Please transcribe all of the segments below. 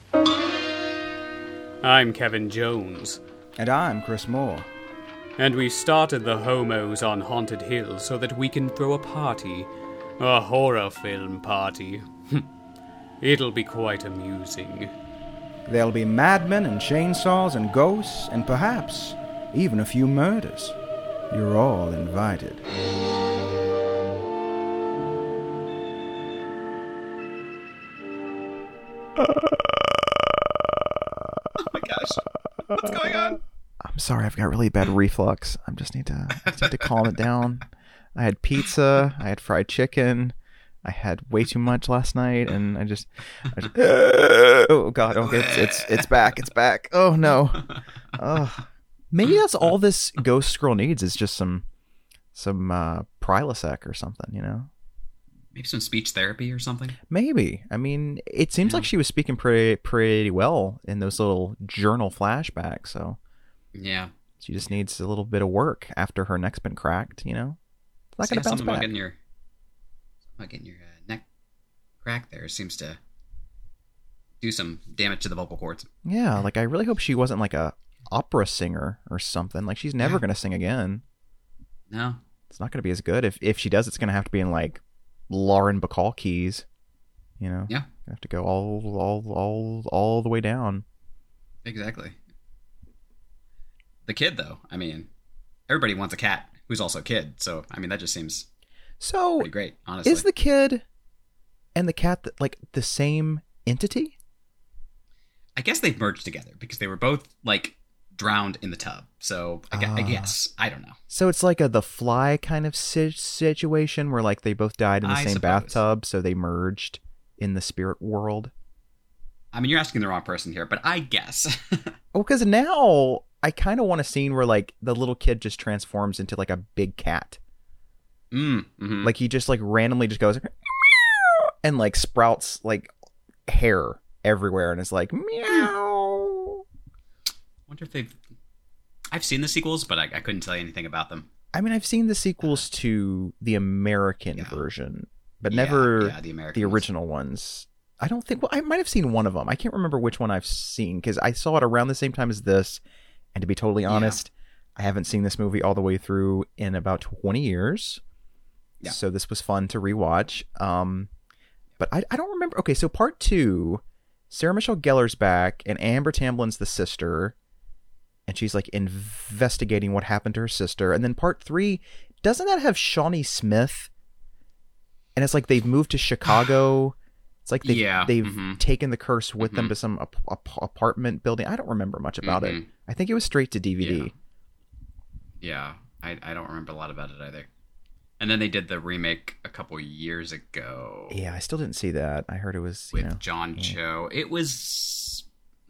I'm Kevin Jones. And I'm Chris Moore. And we started the Homos on Haunted Hill so that we can throw a party. A horror film party. It'll be quite amusing. There'll be madmen and chainsaws and ghosts and perhaps even a few murders. You're all invited. Oh my gosh. What's going on? I'm sorry, I've got really bad reflux. I just need to calm it down. I had pizza, I had fried chicken, I had way too much last night, and I just oh god, okay, it's back. Oh no. Maybe that's all this ghost girl needs is just some Prilosec or something, you know? Maybe some speech therapy or something? Maybe. I mean, it seems like she was speaking pretty well in those little journal flashbacks, so yeah. She just needs a little bit of work after her neck's been cracked, you know? It's not going to bounce back. Getting your neck cracked there seems to do some damage to the vocal cords. Yeah, like I really hope she wasn't like a opera singer or something. Like she's never going to sing again. No. It's not going to be as good. If she does, it's going to have to be in like Lauren Bacall keys, you know? Yeah. You have to go all the way down. Exactly. The kid, though, I mean, everybody wants a cat who's also a kid. So, I mean, that just seems pretty great, honestly. Is the kid and the cat like the same entity? I guess they've merged together because they were both like drowned in the tub. So I guess. I don't know. So it's like The Fly kind of situation where like they both died in the same bathtub. So they merged in the spirit world. I mean, you're asking the wrong person here, but I guess. Well, because now I kind of want a scene where like the little kid just transforms into like a big cat. Mm-hmm. Like he just like randomly just goes and like sprouts like hair everywhere and is like meow. Wonder if I've seen the sequels, but I couldn't tell you anything about them. I mean, I've seen the sequels to the American version, but never the original ones. I don't think. Well, I might have seen one of them. I can't remember which one I've seen because I saw it around the same time as this. And to be totally honest, I haven't seen this movie all the way through in about 20 years. Yeah. So this was fun to rewatch. But I don't remember. Okay, so part 2, Sarah Michelle Gellar's back, and Amber Tamblin's the sister, and she's like investigating what happened to her sister. And then part 3, doesn't that have Shawnee Smith? And it's like they've moved to Chicago. It's like they've taken the curse with them to some apartment building. I don't remember much about it. I think it was straight to DVD. Yeah. I don't remember a lot about it either. And then they did the remake a couple years ago. Yeah, I still didn't see that. I heard it was with John Cho. It was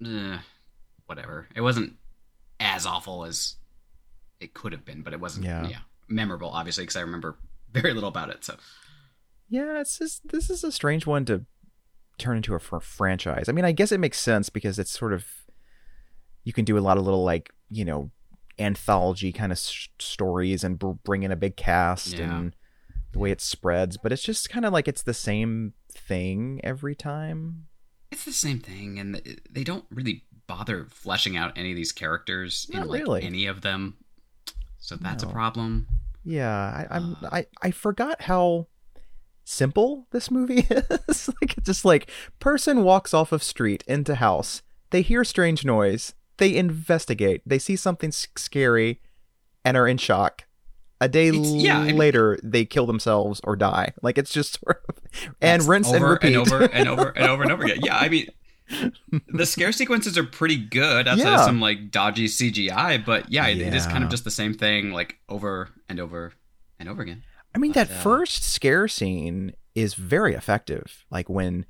whatever. It wasn't as awful as it could have been, but it wasn't memorable, obviously, because I remember very little about it. So yeah, this is a strange one to turn into a franchise. I mean, I guess it makes sense because it's sort of, you can do a lot of little like, you know, anthology kind of stories and bring in a big cast and the way it spreads, but it's just kind of like it's the same thing every time. It's the same thing, and they don't really bother fleshing out any of these characters in like any of them, so that's a problem. Yeah, I forgot how simple this movie is. Like it's just like person walks off of street into house, they hear strange noise, they investigate, they see something scary and are in shock. A day later they kill themselves or die. Like it's just sort of and rinse and repeat and over and over again. Yeah, I mean the scare sequences are pretty good outside of some like dodgy CGI, but it is kind of just the same thing like over and over and over again. I mean, that first scare scene is very effective. Like when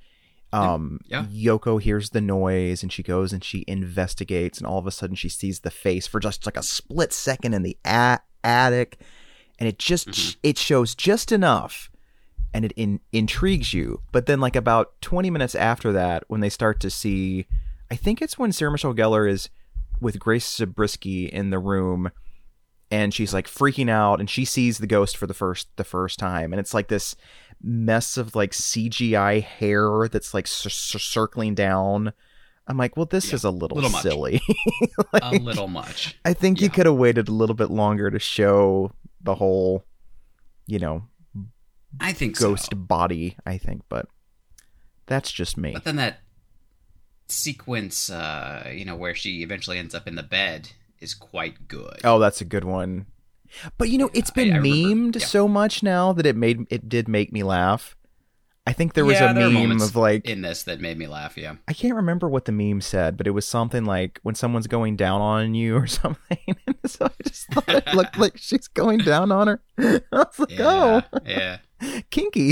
Yoko hears the noise and she goes and she investigates, and all of a sudden she sees the face for just like a split second in the attic, and it just it shows just enough, and it intrigues you. But then, like about 20 minutes after that, when they start to see, I think it's when Sarah Michelle Gellar is with Grace Zabriskie in the room. And she's like freaking out, and she sees the ghost for the first time, and it's like this mess of like CGI hair that's like circling down I'm like, well, this is a little silly. Like, a little much. I think you could have waited a little bit longer to show the whole, I think ghost body, I think, but that's just me. But then that sequence, where she eventually ends up in the bed is quite good. Oh, that's a good one. But it's been memed so much now that it did make me laugh. I think there was a meme of like in this that made me laugh. Yeah, I can't remember what the meme said, but it was something like when someone's going down on you or something. And so I just thought it looked like she's going down on her. I was like, yeah, kinky.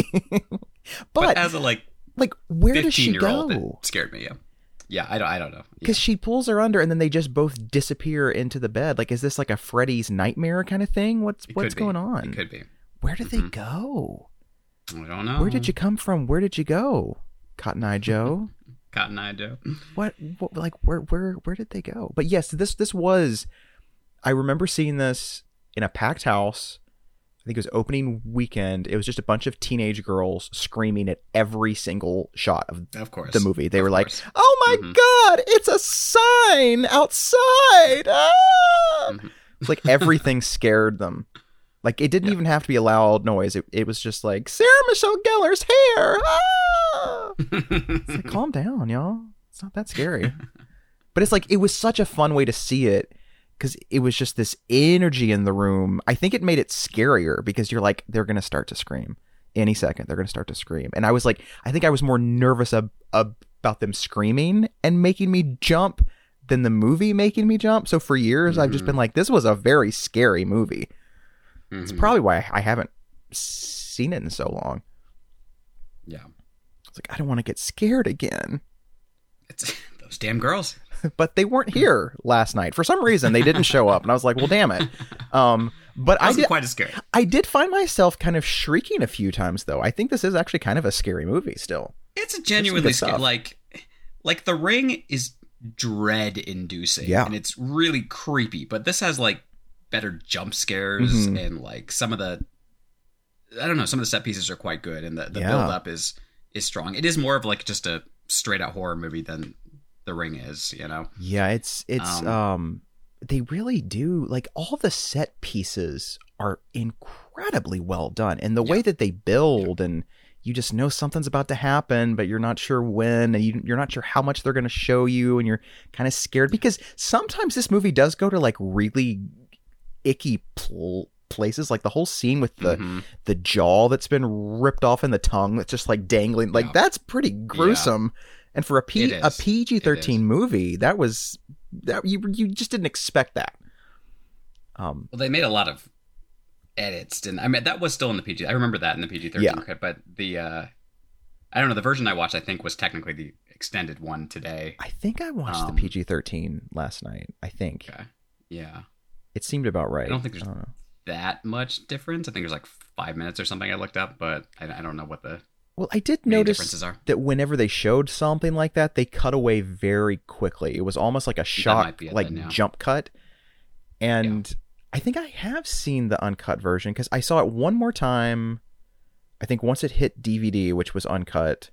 but as a where does she go? It scared me. Yeah, I don't know. Because she pulls her under, and then they just both disappear into the bed. Like, is this like a Freddy's nightmare kind of thing? What's going on? It could be. Where did they go? I don't know. Where did you come from? Where did you go, Cotton Eye Joe? Cotton Eye Joe. What? Like, where did they go? But yes, this was. I remember seeing this in a packed house. I think it was opening weekend. It was just a bunch of teenage girls screaming at every single shot of the movie. They were like, "Oh my God, it's a sign outside!" Ah! It's like everything scared them. Like, it didn't even have to be a loud noise. It was just like, Sarah Michelle Gellar's hair. Ah! It's like, calm down, y'all. It's not that scary. But it's like, it was such a fun way to see it because it was just this energy in the room. I think it made it scarier because you're like, they're going to start to scream. Any second, they're going to start to scream. And I was like, I think I was more nervous about them screaming and making me jump than the movie making me jump. So for years, I've just been like, this was a very scary movie. It's probably why I haven't seen it in so long. Yeah. It's like, I don't want to get scared again. It's those damn girls. But they weren't here last night. For some reason, they didn't show up. And I was like, well, damn it. But I wasn't quite as scary. I did find myself kind of shrieking a few times, though. I think this is actually kind of a scary movie still. It's a genuinely scary. Like The Ring is dread-inducing. Yeah. And it's really creepy. But this has, better jump scares and some of the set pieces are quite good and the build up is strong. It is more of just a straight out horror movie than The Ring is, Yeah, it's they really do, all the set pieces are incredibly well done, and the way that they build and you just know something's about to happen, but you're not sure when, and you're not sure how much they're going to show you, and you're kind of scared because sometimes this movie does go to really icky places, like the whole scene with the jaw that's been ripped off and the tongue that's just dangling, that's pretty gruesome. And for a PG-13 movie, that you just didn't expect that. Well, they made a lot of edits, and I mean that was still in the PG. I remember that in the PG-13 cut, but the I don't know, the version I watched I think was technically the extended one today. I think I watched the PG-13 last night. I think. Okay. Yeah. It seemed about right. I don't think there's that much difference. I think there's 5 minutes or something I looked up, but I don't know what the I did notice that whenever they showed something like that, they cut away very quickly. It was almost like a shock, jump cut. And I think I have seen the uncut version because I saw it one more time. I think once it hit DVD, which was uncut,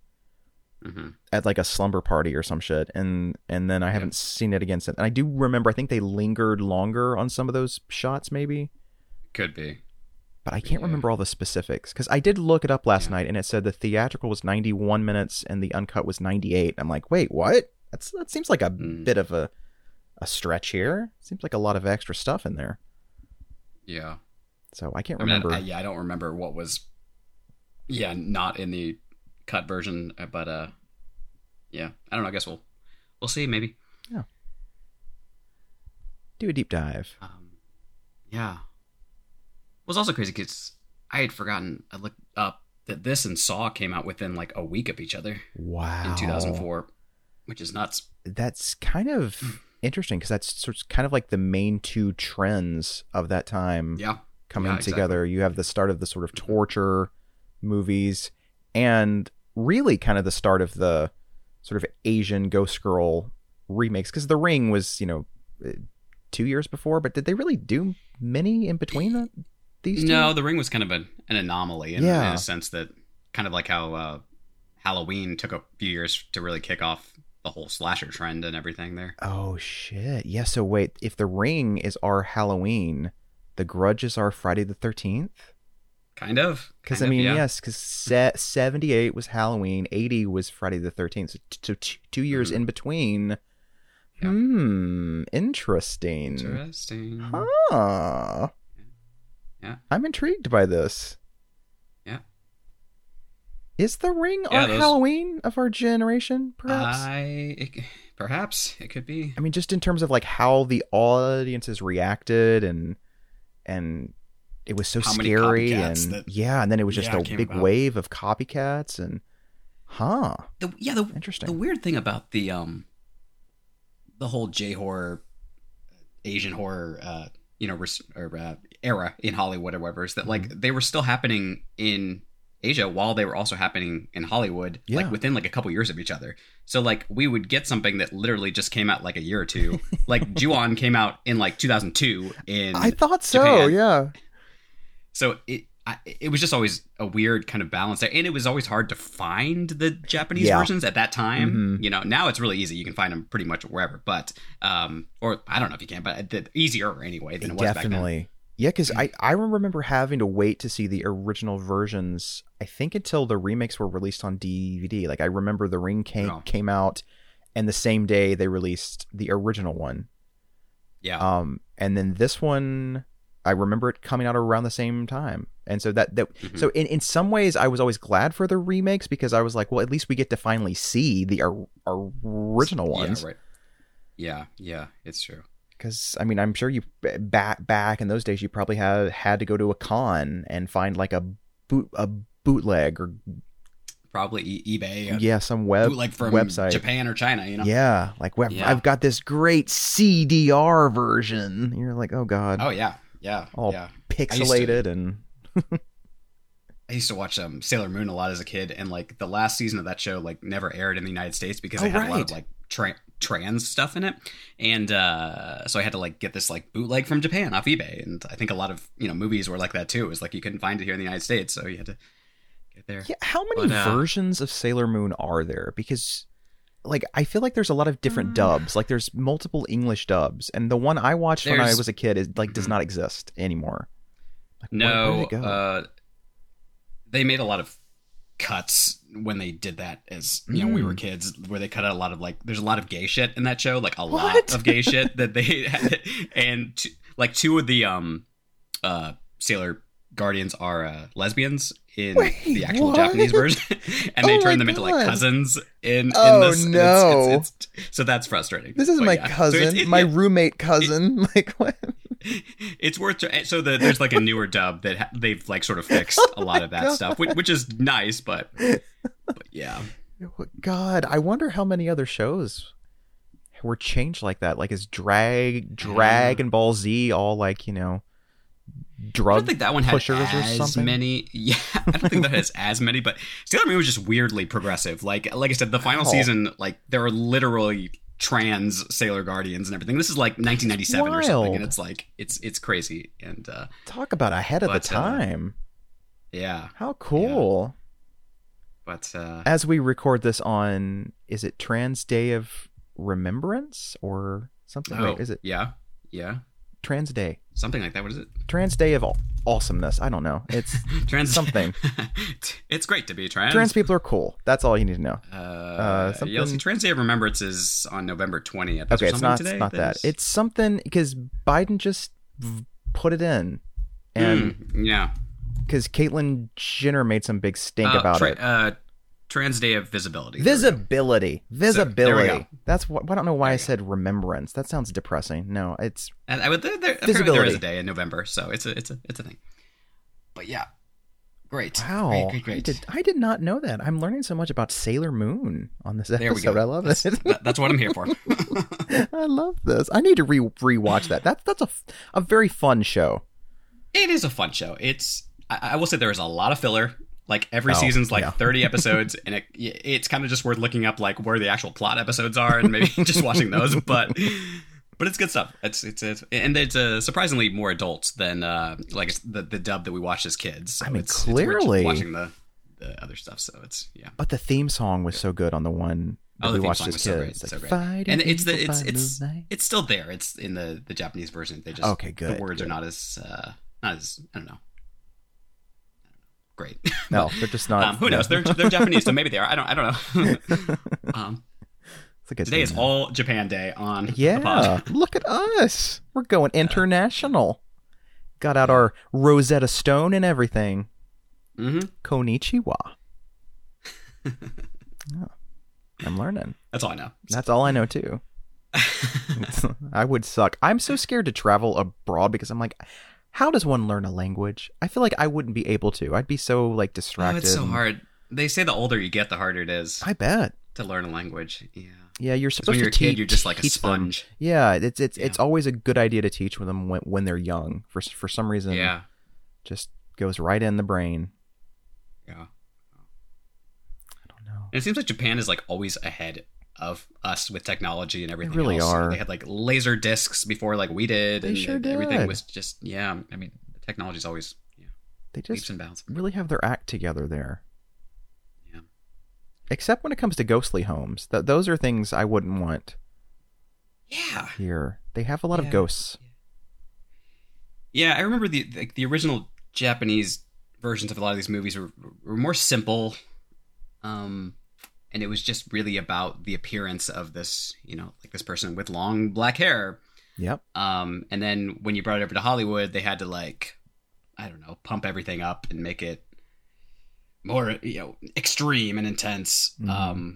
at a slumber party or some shit, and then I haven't seen it again since. And I do remember, I think they lingered longer on some of those shots, maybe. Could be. But I can't remember all the specifics because I did look it up last night, and it said the theatrical was 91 minutes and the uncut was 98. I'm like, wait, what? That seems like a bit of a stretch here. Seems like a lot of extra stuff in there. Yeah. So I can't remember. I don't remember what was. Yeah, not in the cut version, but I don't know. I guess we'll see, maybe. Yeah. Do a deep dive. Yeah. It was also crazy because I had forgotten. I looked up that this and Saw came out within a week of each other. Wow. In 2004, which is nuts. That's kind of interesting because that's kind of the main two trends of that time. Yeah. Coming together. You have the start of the sort of torture movies and really kind of the start of the sort of Asian Ghost Girl remakes because The Ring was 2 years before, but did they really do many in between these two? No, The Ring was kind of an anomaly in a sense that kind of like how Halloween took a few years to really kick off the whole slasher trend and everything there. Oh shit! Yeah. So wait, if The Ring is our Halloween, The Grudge is our Friday the 13th. Kind of. Because I mean, yes, because 78 was Halloween, 80 was Friday the 13th. So 2 years in between. Yep. Interesting. Huh. Yeah. I'm intrigued by this. Yeah. Is The Ring our Halloween of our generation, perhaps? Perhaps. It could be. I mean, just in terms of like how the audiences reacted and it was so scary and and then it was just a big wave of copycats and interesting. The weird thing about the whole J-horror, Asian horror, era in Hollywood or whatever is that like they were still happening in Asia while they were also happening in Hollywood, like within like a couple years of each other. So like we would get something that literally just came out like a year or two. Like Ju-on came out in like 2002 in I thought so, Japan. Yeah. So it was just always a weird kind of balance there, and it was always hard to find the Japanese versions at that time. Mm-hmm. You know, now it's really easy; you can find them pretty much wherever. But or I don't know if you can, but easier anyway than it was back then. Yeah, because I remember having to wait to see the original versions. I think until the remakes were released on DVD. Like I remember The Ring came out, and the same day they released the original one. Yeah. And then this one, I remember it coming out around the same time. And so so in some ways I was always glad for the remakes because I was like, well, at least we get to finally see the original ones. Yeah, right. Yeah, it's true. Because I mean, I'm sure you back in those days, you probably had to go to a con and find like a bootleg or probably eBay. Some bootleg from website, Japan or China. You know. Yeah, like I've got this great CDR version. You're like, oh god. Oh yeah. All pixelated and. I used to watch Sailor Moon a lot as a kid, and like the last season of that show like never aired in the United States because it had a lot of like trans stuff in it, and so I had to like get this like bootleg from Japan off eBay, and I think a lot of movies were like that too. It was like you couldn't find it here in the United States, so you had to get there. Yeah, how many versions of Sailor Moon are there? Because like I feel like there's a lot of different dubs. Like there's multiple English dubs, and the one I watched when I was a kid is like does not exist anymore. Like, no, they made a lot of cuts when they did that as we were kids, where they cut out a lot of like there's a lot of gay shit in that show, like a lot of gay shit that they had, and two of the Sailor Guardians are lesbians in the actual Japanese version, and they turn them into like cousins in this. No, so that's frustrating. This is my cousin, so my roommate cousin. Like what? It's worth so there's like a newer dub that they've like sort of fixed a lot of that stuff, which is nice, but yeah. God, I wonder how many other shows were changed like that. Like is Dragon Ball Z all like drug I don't think that one had pushers as or something? Many. Yeah, I don't think that has as many, but Sailor Moon was just weirdly progressive. Like I said, the final season, like there are literally trans Sailor Guardians and everything. This is like 1997 or something, and it's like it's crazy. And talk about ahead of the time. Yeah, how cool. Yeah. But as we record this on, is it Trans Day of Remembrance or something? Wait, is it? Yeah. Trans Day, something like that. What is it? Trans Day of Awesomeness. I don't know. It's trans something. It's great to be trans. Trans people are cool. That's all you need to know. Something... Trans Day of Remembrance is on November 20th. Okay, it's not that. It's something because Biden just put it in, and because Caitlyn Jenner made some big stink about it. Trans Day of Visibility. Visibility. So, there we go. That's what. I don't know why I said remembrance. That sounds depressing. No, it's visibility. There is a day in November, so it's a thing. But yeah, great. Wow, great. I did not know that. I'm learning so much about Sailor Moon on this episode. There we go. I love it. That's what I'm here for. I love this. I need to rewatch that. That's a very fun show. It is a fun show. I will say there is a lot of filler. Like every season's like 30 episodes, and it's kind of just worth looking up like where the actual plot episodes are, and maybe just watching those. But it's good stuff. It's surprisingly more adult than like the dub that we watched as kids. So clearly it's watching the other stuff. So it's But the theme song was so good on the one that we watched as kids. So great. And it's still there. It's in the Japanese version. They just the words are not as I don't know. Great. No, they're just not. Who knows? They're Japanese, so maybe they are. I don't know. Today is all Japan Day on the pod. Look at us. We're going international. Got out our Rosetta Stone and everything. Mm-hmm. Konnichiwa. Oh, I'm learning. That's all I know. That's all I know too. I would suck. I'm so scared to travel abroad because I'm like, how does one learn a language? I feel like I wouldn't be able to. I'd be so like distracted. Oh, it's so hard. They say the older you get, the harder it is. I bet. To learn a language. Yeah. Yeah, you're supposed to teach. When you're a kid, you're just like a sponge. Them. Yeah, it's always a good idea to teach them when they're young. For some reason, just goes right in the brain. Yeah. I don't know. And it seems like Japan is like always ahead of us with technology and everything. They really else. are. They had like laser discs before like we did. They sure did. Everything was just I mean, the technology's always they just leaps and bounds. Really have their act together there. Yeah. Except when it comes to ghostly homes. Those are things I wouldn't want. Yeah. Here, they have a lot of ghosts. Yeah, I remember the original Japanese versions of a lot of these movies were more simple, and it was just really about the appearance of this, like this person with long black hair. Yep. And then when you brought it over to Hollywood, they had to like, I don't know, pump everything up and make it more, extreme and intense. Mm-hmm.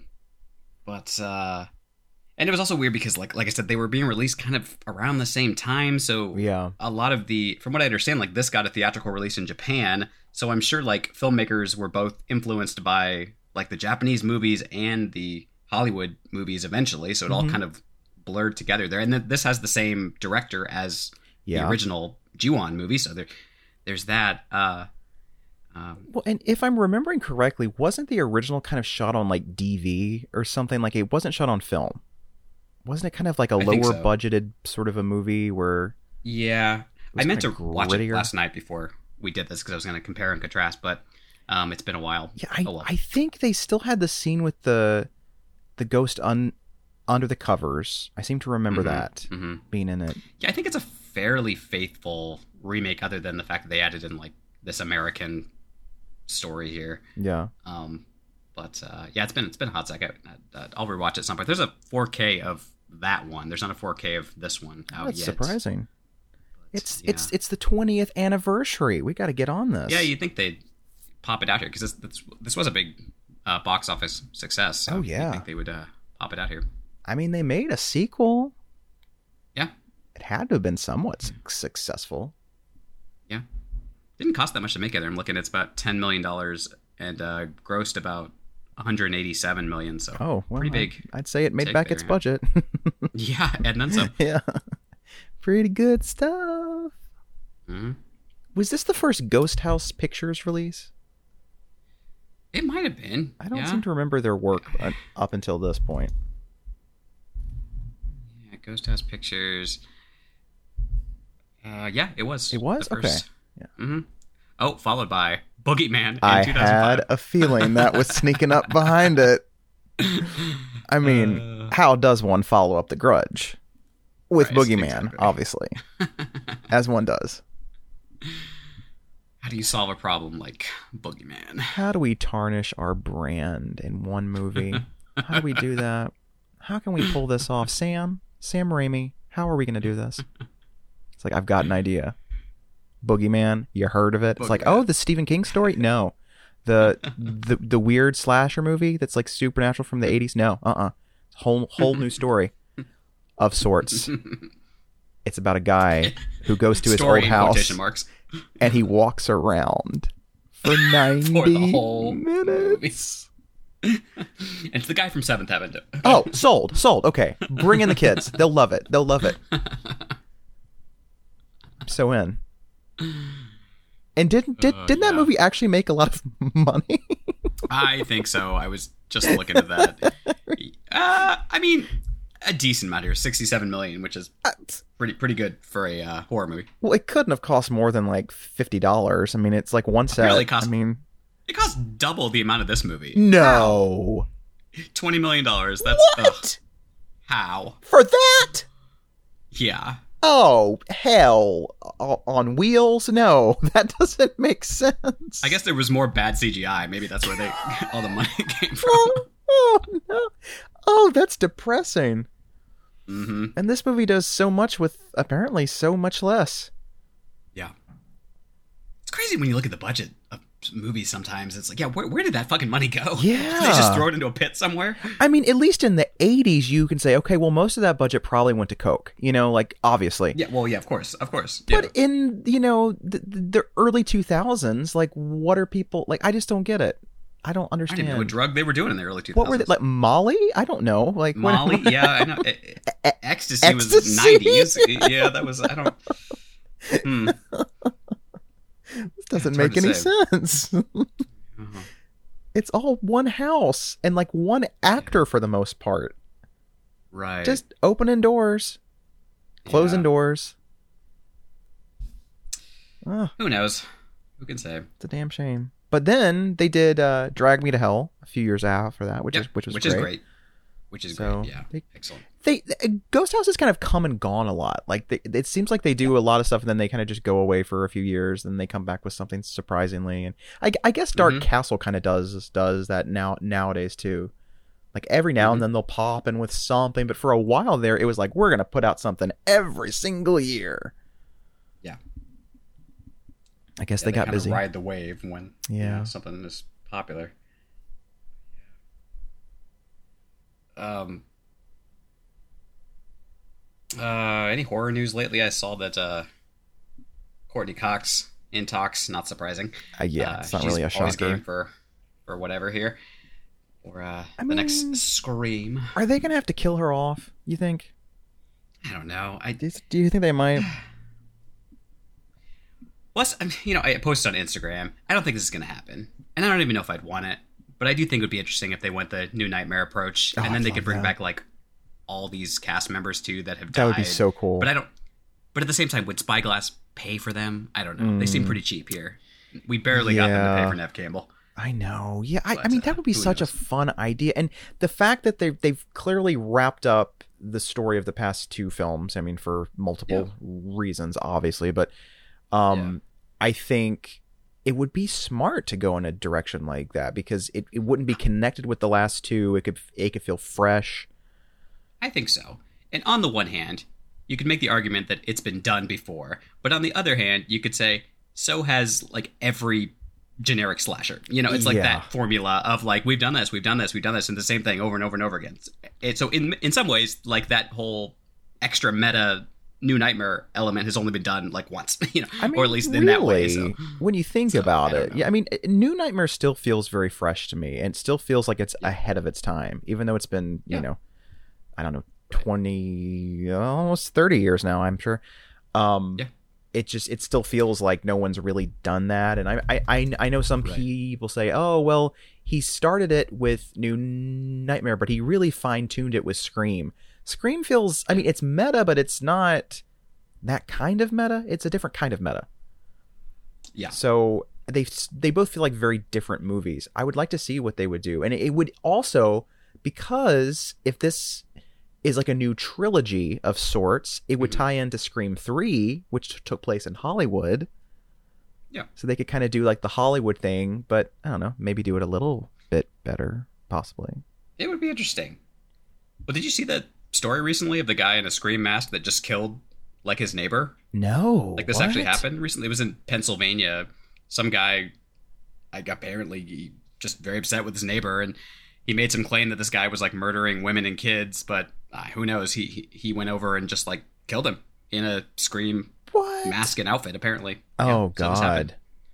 And it was also weird because like I said, they were being released kind of around the same time. So a lot of from what I understand, like this got a theatrical release in Japan. So I'm sure like filmmakers were both influenced by like the Japanese movies and the Hollywood movies eventually. So it all kind of blurred together there. And then this has the same director as the original Ju-on movie. So there's that. Well, and if I'm remembering correctly, wasn't the original kind of shot on like DV or something? Like it wasn't shot on film. Wasn't it kind of like a lower budgeted sort of a movie where... Yeah. I meant to watch it last night before we did this because I was going to compare and contrast, but it's been a while. Yeah, I think they still had the scene with the ghost under the covers. I seem to remember that being in it. Yeah, I think it's a fairly faithful remake other than the fact that they added in like this American story here. Yeah. But it's been a hot second. I'll rewatch it at some point. There's a 4K of that one. There's not a 4K of this one out That's yet. surprising. But, it's the 20th anniversary. We got to get on this. Yeah, you'd think they'd pop it out here because this was a big box office success. So I think they would pop it out here. I mean, they made a sequel. Yeah. It had to have been somewhat successful. Yeah. Didn't cost that much to make it. I'm looking, it's about $10 million and grossed about $187 million. So pretty big. I'd say it made back its budget. Yeah, and then some. Yeah. Pretty good stuff. Mm-hmm. Was this the first Ghost House Pictures release? It might have been. I don't seem to remember their work up until this point. Yeah, Ghost House Pictures. Yeah, it was. It was? Okay. Yeah. Mm-hmm. Oh, followed by Boogeyman in 2005. I had a feeling that was sneaking up behind it. I mean, how does one follow up The Grudge? With Boogeyman, obviously. As one does. How do you solve a problem like Boogeyman? How do we tarnish our brand in one movie? How do we do that? How can we pull this off? Sam Raimi, how are we going to do this? It's like, I've got an idea. Boogeyman, you heard of it? It's like, oh, the Stephen King story? No. The weird slasher movie that's like supernatural from the 80s? No. Whole new story of sorts. It's about a guy who goes to his old house and he walks around for 90 for the whole minutes. It's the guy from Seventh Heaven. Oh, sold. Okay. Bring in the kids. They'll love it. I'm so in. And didn't that movie actually make a lot of money? I think so. I was just looking at that. I mean, a decent amount here, $67 million, which is pretty good for a horror movie. Well, it couldn't have cost more than like $50. I mean, it's like one set. It cost double the amount of this movie. No. $20 million. That's what? How? For that? Yeah. Oh, hell. On wheels? No, that doesn't make sense. I guess there was more bad CGI. Maybe that's where all the money came from. Oh, no. Oh, that's depressing. Mm-hmm. And this movie does so much with apparently so much less. Yeah. It's crazy when you look at the budget of movies sometimes. It's like, yeah, where did that fucking money go? Yeah. Did they just throw it into a pit somewhere? I mean, at least in the 80s, you can say, okay, well, most of that budget probably went to Coke. Like, obviously. Yeah, well, yeah, of course. But in, the early 2000s, like, what are people... Like, I just don't get it. I don't understand. I didn't know what drug they were doing in the early 2000s. What were they, like, Molly? I don't know. Like Molly, yeah, I know. Ecstasy was 90s. Yeah, that was, I don't... This doesn't make any sense. It's all one house and, like, one actor for the most part. Right. Just opening doors, closing doors. Who knows? Who can say? It's a damn shame. But then they did Drag Me to Hell a few years after that, which is great. Which is great. Yeah, excellent. Ghost House has kind of come and gone a lot. Like it seems like they do a lot of stuff, and then they kind of just go away for a few years, and they come back with something surprisingly. And I guess Dark Castle kind of does that nowadays too. Like every now and then they'll pop in with something, but for a while there, it was like we're gonna put out something every single year. Yeah. I guess they got busy. Ride the wave when something is popular. Any horror news lately? I saw that Courtney Cox in talks. Not surprising. It's not really a shocker. She's always game for whatever here. Or the next Scream. Are they gonna have to kill her off? You think? I don't know. Do you think they might? Plus, I posted on Instagram. I don't think this is going to happen. And I don't even know if I'd want it. But I do think it would be interesting if they went the New Nightmare approach. And then they could bring back, like, all these cast members, too, that have died. That would be so cool. But at the same time, would Spyglass pay for them? I don't know. They seem pretty cheap here. We barely got them to pay for Neve Campbell. I know. Yeah, I mean, that would be such a fun idea. And the fact that they've clearly wrapped up the story of the past two films, I mean, for multiple reasons, obviously. But... I think it would be smart to go in a direction like that because it wouldn't be connected with the last two. It could feel fresh. I think so. And on the one hand, you could make the argument that it's been done before. But on the other hand, you could say, so has, like, every generic slasher. It's like that formula of, like, we've done this, and the same thing over and over and over again. So in some ways, like, that whole extra meta New Nightmare element has only been done like once, or at least in that way. So. When you think about it, I mean, New Nightmare still feels very fresh to me, and it still feels like it's ahead of its time, even though it's been, I don't know, 20, almost 30 years now, I'm sure. It still feels like no one's really done that, and I know some people say, oh well, he started it with New Nightmare, but he really fine-tuned it with Scream. Scream feels, I mean, it's meta, but it's not that kind of meta. It's a different kind of meta. Yeah. So they both feel like very different movies. I would like to see what they would do. And it would also, because if this is like a new trilogy of sorts, it would tie into Scream 3, which took place in Hollywood. Yeah. So they could kind of do like the Hollywood thing, but I don't know, maybe do it a little bit better, possibly. It would be interesting. Well, did you see that story recently of the guy in a Scream mask that just killed like his neighbor? No. Like this actually happened recently. It was in Pennsylvania. Some guy, apparently just very upset with his neighbor, and he made some claim that this guy was like murdering women and kids, but who knows? He went over and just like killed him in a Scream mask and outfit, apparently. Oh God.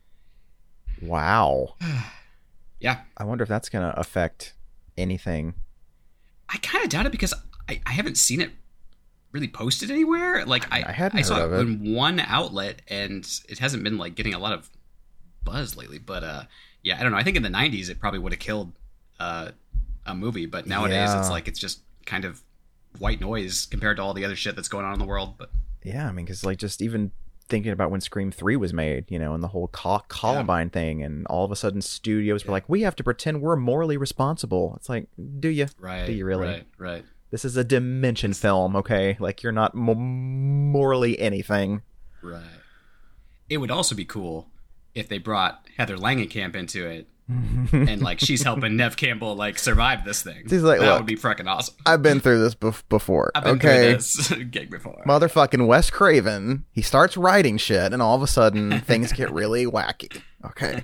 Wow. Yeah. I wonder if that's gonna affect anything. I kind of doubt it because I haven't seen it really posted anywhere. Like I saw it in one outlet, and it hasn't been like getting a lot of buzz lately. But I don't know. I think in the 90s it probably would have killed a movie, but nowadays it's just kind of white noise compared to all the other shit that's going on in the world. But yeah, I mean, because like just even thinking about when Scream 3 was made, and the whole Columbine thing, and all of a sudden studios were like, we have to pretend we're morally responsible. It's like, do you? Right. Do you really? Right. This is a Dimension film, okay? Like, you're not morally anything. Right. It would also be cool if they brought Heather Langenkamp into it, and like she's helping Neve Campbell like survive this thing. She's like, that would be freaking awesome. I've been through this before. I've been through this gig before. Motherfucking Wes Craven, he starts writing shit, and all of a sudden things get really wacky. Okay.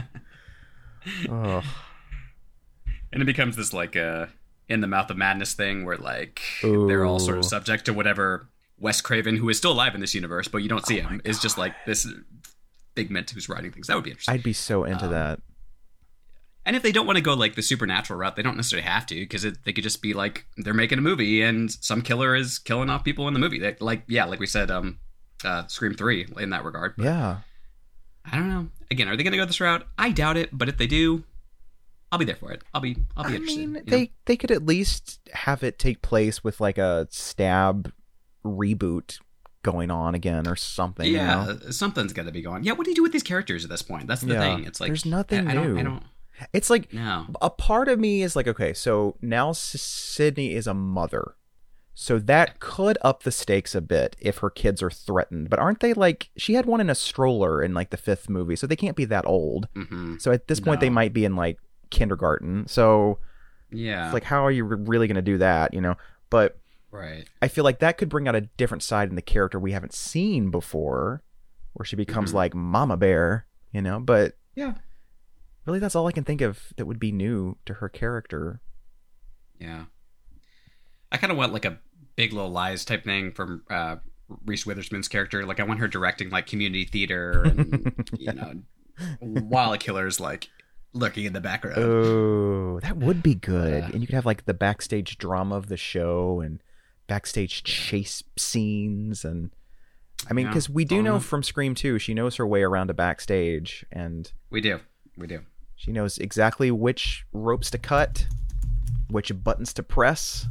And it becomes this like in the mouth of madness thing where like they're all sort of subject to whatever Wes Craven, who is still alive in this universe, but you don't see him, is just like this figment who's writing things. That would be interesting. I'd be so into that. And if they don't want to go like the supernatural route, they don't necessarily have to, because they could just be like they're making a movie and some killer is killing off people in the movie. Like we said, Scream 3 in that regard. But yeah. I don't know. Again, are they going to go this route? I doubt it, but if they do, I'll be there for it. I'll be interested. I mean, they could at least have it take place with like a Stab reboot going on again or something. Yeah, something's got to be going. Yeah, what do you do with these characters at this point? That's the thing. It's like there's nothing new. I don't. It's like no. A part of me is like, okay, so now Sydney is a mother, so that could up the stakes a bit if her kids are threatened. But aren't they like, she had one in a stroller in like the 5th movie, so they can't be that old. Mm-hmm. So at this point, they might be in like kindergarten. So yeah, it's like, how are you really going to do that? But right, I feel like that could bring out a different side in the character we haven't seen before, where she becomes like Mama Bear, But yeah. Really, that's all I can think of that would be new to her character. Yeah. I kind of want like a Big Little Lies type thing from Reese Witherspoon's character. Like I want her directing like community theater and, while a killer's like lurking in the background. Oh, that would be good. And you could have like the backstage drama of the show and backstage chase scenes. And I mean, because we do know from Scream 2, she knows her way around a backstage. And We do. She knows exactly which ropes to cut, which buttons to press.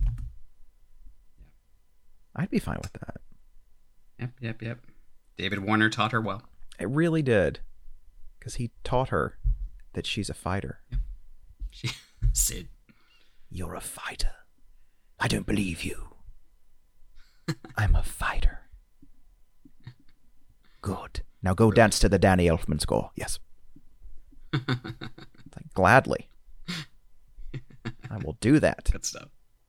I'd be fine with that. Yep. David Warner taught her well. It really did. Because he taught her that she's a fighter. Yep. Sid. You're a fighter. I don't believe you. I'm a fighter. Good. Now go dance to the Danny Elfman score. Yes. Like, gladly. I will do that. Good stuff.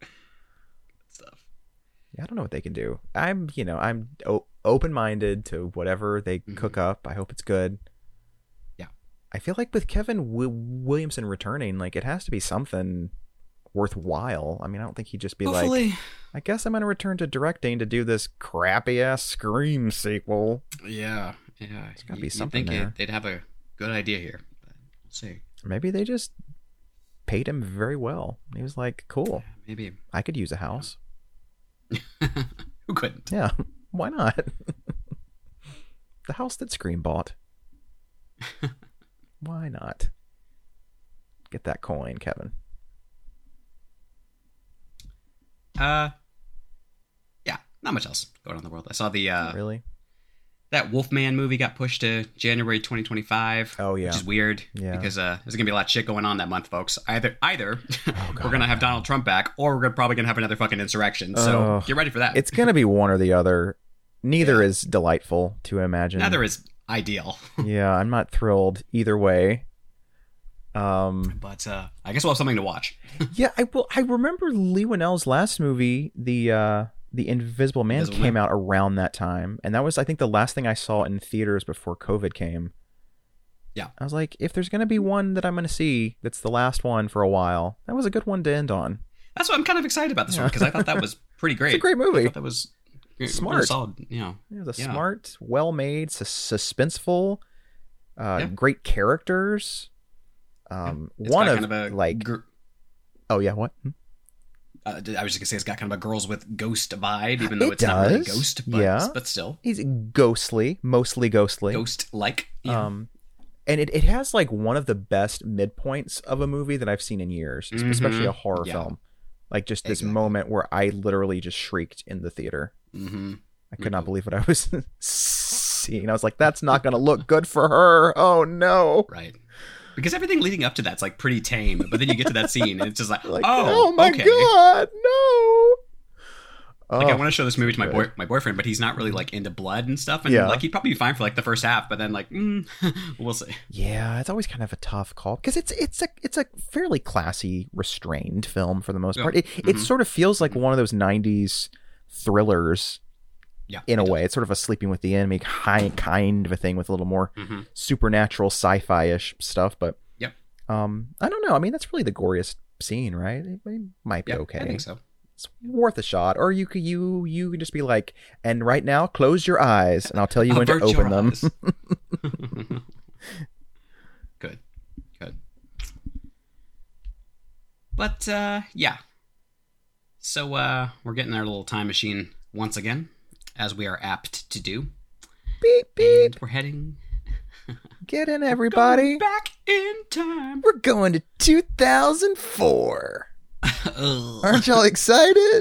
Yeah, I don't know what they can do. I'm open-minded to whatever they cook up. I hope it's good. Yeah. I feel like with Kevin Williamson returning, like, it has to be something worthwhile. I mean, I don't think he'd just be Hopefully. like, I guess I'm going to return to directing to do this crappy-ass Scream sequel. Yeah. It's got to be something there. there. They'd have a good idea here. We'll see. Maybe they just paid him very well. He was like, cool. Yeah, maybe. I could use a house. Who couldn't? Yeah, why not? The house that Scream bought. Why not? Get that coin, Kevin. Yeah, not much else going on in the world. I saw the really? That Wolfman movie got pushed to January 2025. Oh yeah, which is weird. Yeah, because there's gonna be a lot of shit going on that month, folks. Either we're gonna have Donald Trump back, or we're probably gonna have another fucking insurrection. So get ready for that. It's gonna be one or the other. Neither is delightful to imagine. Neither is ideal. Yeah, I'm not thrilled either way. But I guess we'll have something to watch. Yeah, I remember Leigh Whannell's last movie, the Invisible Man, came out around that time, and that was, I think, the last thing I saw in theaters before COVID came. Yeah, I was like, if there's gonna be one that I'm gonna see that's the last one for a while, that was a good one to end on. That's what I'm kind of excited about this one, because I thought that was pretty great. It's a great movie. I thought that was smart, really solid. It was a smart, well-made, suspenseful, great characters. One of like, oh yeah, what? I was just gonna say it's got kind of a girls with ghost vibe, even though it's not really ghost, but still, he's ghostly, mostly ghostly, ghost-like. And it has like one of the best midpoints of a movie that I've seen in years, especially a horror film. Like just this moment where I literally just shrieked in the theater. I could not believe what I was scene. I was like, that's not going to look good for her. Oh, no. Right. Because everything leading up to that's like pretty tame, but then you get to that scene and it's just like oh my God, no. Like, I want to show this movie to my boyfriend, but he's not really like into blood and stuff, and like he'd probably be fine for like the first half, but then like we'll see. Yeah, it's always kind of a tough call because it's a fairly classy, restrained film for the most part. It sort of feels like one of those '90s thrillers. Yeah, in a way, it's sort of a Sleeping with the Enemy kind of a thing with a little more supernatural, sci-fi-ish stuff. But I don't know. I mean, that's really the goriest scene, right? It might be okay. I think so. It's worth a shot. Or you could just be like, and right now, close your eyes, and I'll tell you when to open them. Good. But yeah. So we're getting our little time machine once again, as we are apt to do. Beep beep. And we're heading. Get in, everybody. Back in time. We're going to 2004. Aren't y'all excited?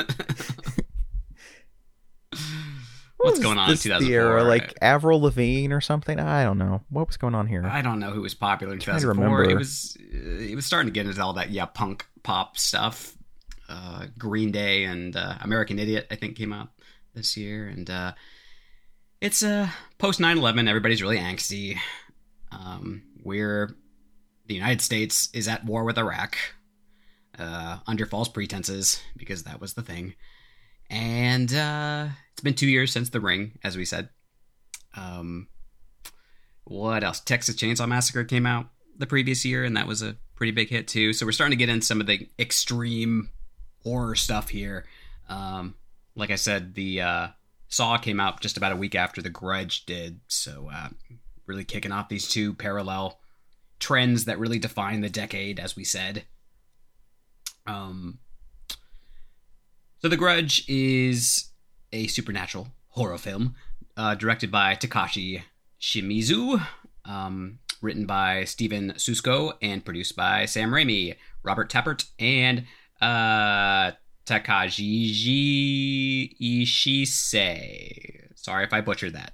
What's going on in 2004? The era, like Avril Lavigne or something? I don't know. What was going on here? I don't know who was popular in 2004. It was starting to get into all that punk pop stuff. Green Day and American Idiot, I think, came out this year, and it's post 9/11. Everybody's really angsty. The United States is at war with Iraq. Under false pretenses, because that was the thing. And it's been 2 years since The Ring, as we said. What else? Texas Chainsaw Massacre came out the previous year, and that was a pretty big hit too. So we're starting to get in some of the extreme horror stuff here. Like I said, the Saw came out just about a week after The Grudge did. So really kicking off these two parallel trends that really define the decade, as we said. So The Grudge is a supernatural horror film directed by Takashi Shimizu, written by Steven Susko, and produced by Sam Raimi, Robert Tappert, and Takaji Ishise. Sorry if I butchered that.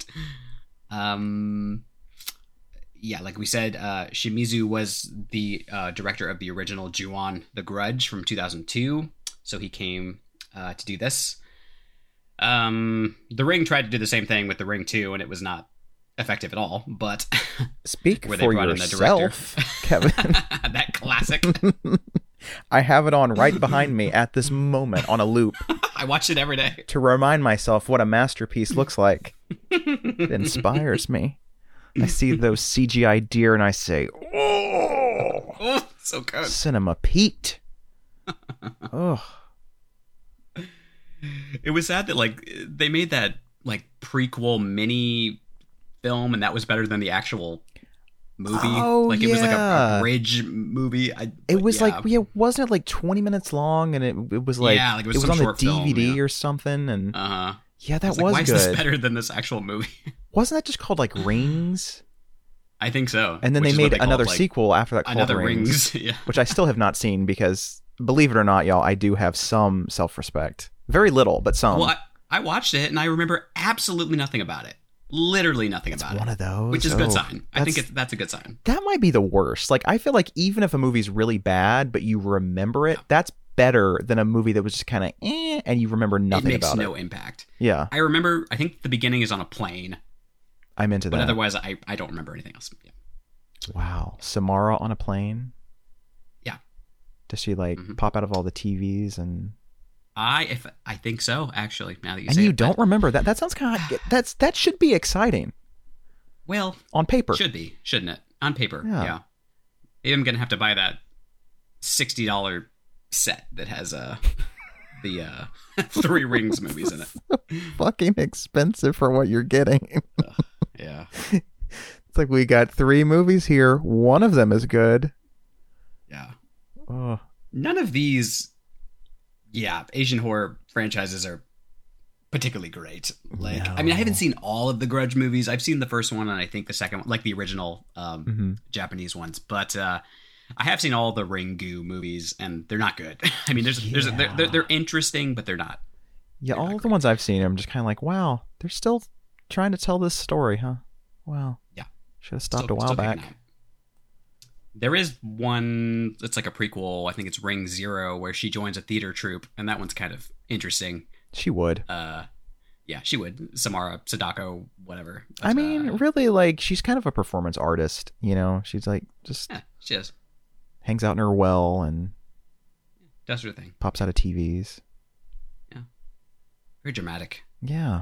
Yeah, like we said, Shimizu was the director of the original Ju-On The Grudge from 2002, so he came to do this. The Ring tried to do the same thing with The Ring 2, and it was not effective at all, but speak for yourself, Kevin. That classic. I have it on right behind me at this moment on a loop. I watch it every day to remind myself what a masterpiece looks like. It inspires me. I see those CGI deer and I say, oh, so good. Cinema Pete. Oh. It was sad that like they made that like prequel mini film and that was better than the actual movie. Oh, like it was like a bridge movie. Wasn't it like 20 minutes long, and it was like, like it was on the DVD film, or something, and yeah, that was why good. Is this better than this actual movie? Wasn't that just called like Rings? I think so. And then they made another sequel after that called another Rings, yeah. Which I still have not seen because, believe it or not, y'all, I do have some self-respect. Very little, but some. Well, I watched it and I remember absolutely nothing about it. Literally nothing about it. One of those, which is a good sign. I think that's a good sign. That might be the worst. Like, I feel like even if a movie's really bad, but you remember it, that's better than a movie that was just kind of and you remember nothing about it. It makes no impact. Yeah. I remember, I think the beginning is on a plane. I'm into that. But otherwise, I don't remember anything else. Yeah. Wow. Samara on a plane? Yeah. Does she, like, pop out of all the TVs and... I think so, actually, now that you say it. And you don't remember that? That sounds kind of... That should be exciting. Well... On paper. Should be, shouldn't it? On paper, yeah. Maybe I'm going to have to buy that $60 set that has the 3 Rings movies in it. So fucking expensive for what you're getting. Yeah. It's like, we got 3 movies here. One of them is good. Yeah. Oh. None of these, Asian horror franchises are particularly great. Like, no. I mean, I haven't seen all of the Grudge movies. I've seen the first one and I think the second one, like the original Japanese ones. But I have seen all the Ringu movies and they're not good. I mean, they're interesting, but they're not. Yeah, all of the ones I've seen, I'm just kind of like, wow, they're still trying to tell this story, huh? Well, yeah. Should have stopped a while back. There is one that's like a prequel. I think it's Ring Zero, where she joins a theater troupe, and that one's kind of interesting. She would. Yeah, she would. Samara Sadako, whatever. But, I mean, really, like, she's kind of a performance artist, you know? She's like, just... Yeah, she is. Hangs out in her well and... Does her thing. Pops out of TVs. Yeah. Very dramatic. Yeah.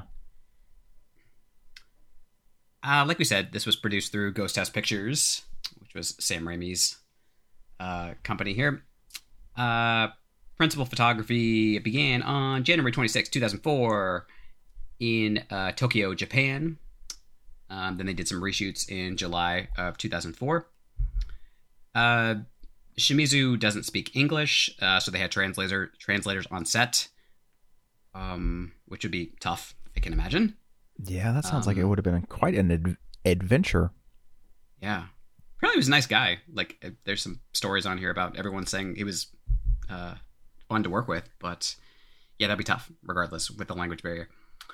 Like we said, this was produced through Ghost House Pictures, which was Sam Raimi's company here. Principal photography began on January 26, 2004 in Tokyo, Japan. Then they did some reshoots in July of 2004. Shimizu doesn't speak English, so they had translators on set, which would be tough, I can imagine. Yeah, that sounds like it would have been quite an adventure. Yeah. Apparently he was a nice guy. Like, there's some stories on here about everyone saying he was fun to work with, but yeah, that'd be tough, regardless, with the language barrier.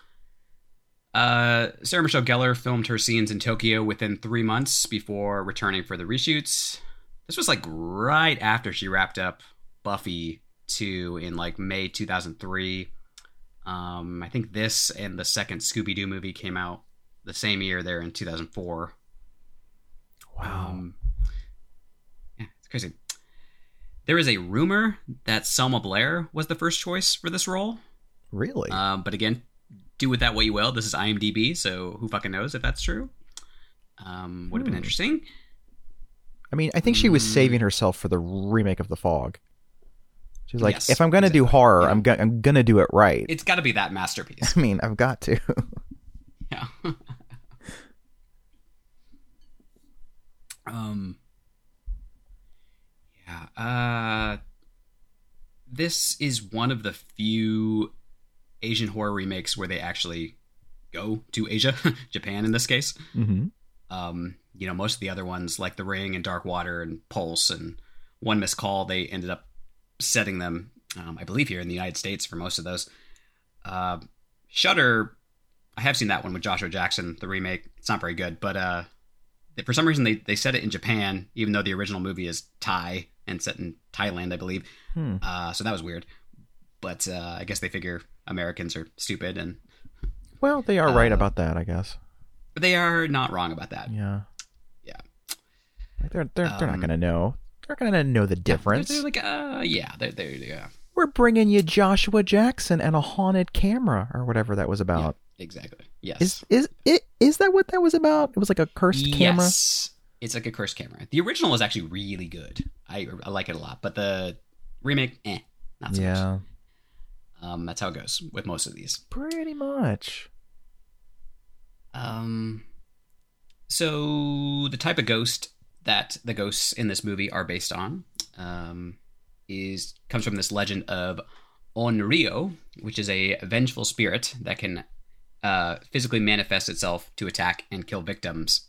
Sarah Michelle Gellar filmed her scenes in Tokyo within 3 months before returning for the reshoots. This was like right after she wrapped up Buffy 2 in like May 2003. I think this and the second Scooby-Doo movie came out the same year there in 2004. Wow. Yeah, it's crazy. There is a rumor that Selma Blair was the first choice for this role. Really? But again, do with that what you will. This is IMDb, so who fucking knows if that's true. Would have been interesting. I mean, I think she was saving herself for the remake of The Fog. She's like, yes, if I'm going to do horror, yeah. I'm going to do it right. It's got to be that masterpiece. I mean, I've got to. Yeah. This is one of the few Asian horror remakes where they actually go to Asia, Japan in this case. Mm-hmm. You know, most of the other ones, like The Ring and Dark Water and Pulse and One Missed Call, they ended up setting them, I believe, here in the United States for most of those. Shudder, I have seen that one with Joshua Jackson, the remake. It's not very good, but for some reason they set it in Japan, even though the original movie is Thai and set in Thailand, I believe. So that was weird. But I guess they figure Americans are stupid, and well, they are right about that, I guess. But they are not wrong about that. Yeah. Yeah. They're not going to know. They're not going to know the difference. They're like, yeah, they're we're bringing you Joshua Jackson and a haunted camera, or whatever that was about. Yeah, exactly. Yes. Is that what that was about? It was like a cursed camera? Yes. It's like a cursed camera. The original is actually really good. I like it a lot, but the remake, not so much. That's how it goes with most of these. Pretty much. So the type of ghost that the ghosts in this movie are based on comes from this legend of Onryo, which is a vengeful spirit that can physically manifest itself to attack and kill victims.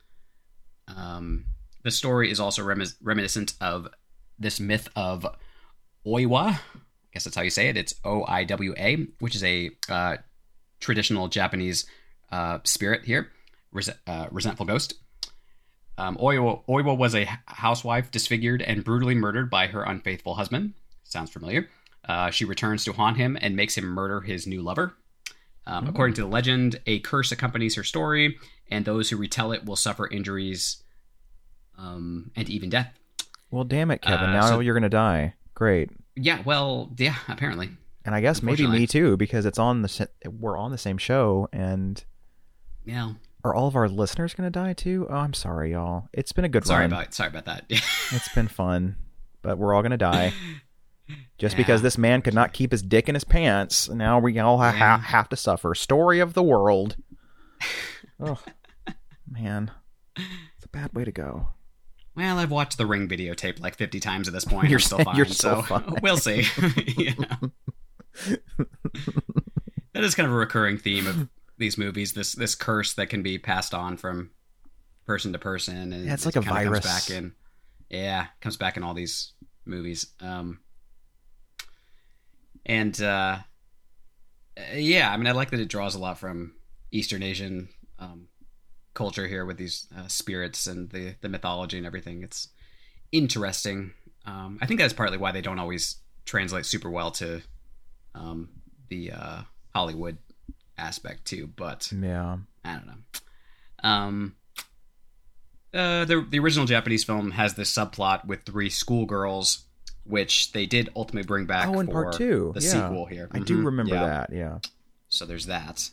The story is also reminiscent of this myth of Oiwa. I guess that's how you say it. It's Oiwa, which is a traditional Japanese spirit here, resentful ghost. Oiwa was a housewife disfigured and brutally murdered by her unfaithful husband. Sounds familiar. She returns to haunt him and makes him murder his new lover. According to the legend, a curse accompanies her story, and those who retell it will suffer injuries and even death. Well, damn it, Kevin. Now you're going to die. Great. Yeah, well, yeah, apparently. And I guess maybe me too, because we're on the same show, and yeah. Are all of our listeners going to die too? Oh, I'm sorry, y'all. It's been a good run. Sorry about that. It's been fun, but we're all going to die. Just because this man could not keep his dick in his pants, now we all have to suffer. Story of the world. Oh, man. It's a bad way to go. Well, I've watched the Ring videotape like 50 times at this point. You're still fine. You're so fine. We'll see. That is kind of a recurring theme of these movies. This curse that can be passed on from person to person, and it's like a virus. Comes back in all these movies. I mean, I like that it draws a lot from Eastern Asian culture here with these spirits and the mythology and everything. It's interesting. I think that's partly why they don't always translate super well to the Hollywood aspect too. But yeah, I don't know. The original Japanese film has this subplot with 3 schoolgirls, which they did ultimately bring back in for part 2. The sequel here. I do remember that, yeah. So there's that.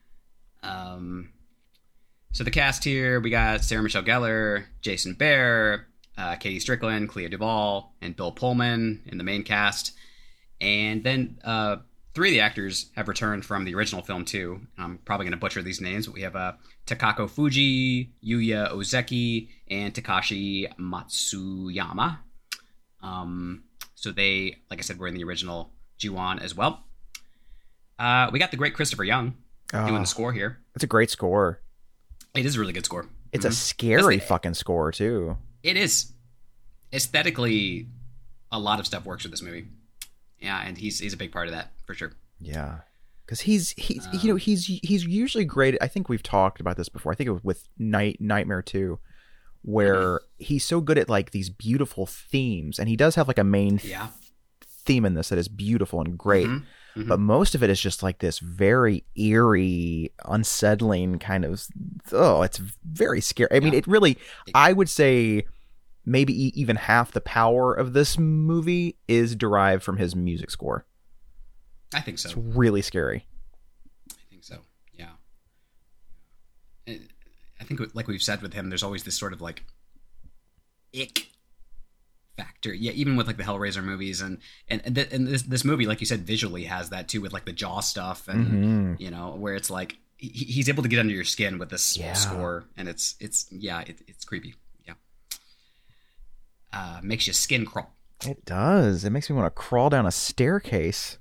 So the cast here, we got Sarah Michelle Gellar, Jason Behr, Katie Strickland, Clea Duvall, and Bill Pullman in the main cast. And then 3 of the actors have returned from the original film too. I'm probably going to butcher these names, but we have Takako Fuji, Yuya Ozeki, and Takashi Matsuyama. So they, like I said, were in the original Ju-On as well. We got the great Christopher Young doing the score here. It's a great score. It is a really good score. It's a scary fucking score too. It is. Aesthetically, a lot of stuff works with this movie. Yeah, and he's a big part of that for sure. Yeah, because he's usually great. I think we've talked about this before. I think it was with Nightmare 2, where he's so good at like these beautiful themes, and he does have like a main theme in this that is beautiful and great. But most of it is just like this very eerie, unsettling kind of. Oh, it's very scary. I mean, it really. I would say maybe even half the power of this movie is derived from his music score. I think so. It's really scary. I think so. Yeah. I think, like we've said with him, there's always this sort of like ick factor. Yeah, even with like the Hellraiser movies and this movie, like you said, visually has that too with like the Jaw stuff and you know, where it's like he's able to get under your skin with this score, and it's creepy. Makes your skin crawl. It does. It makes me want to crawl down a staircase.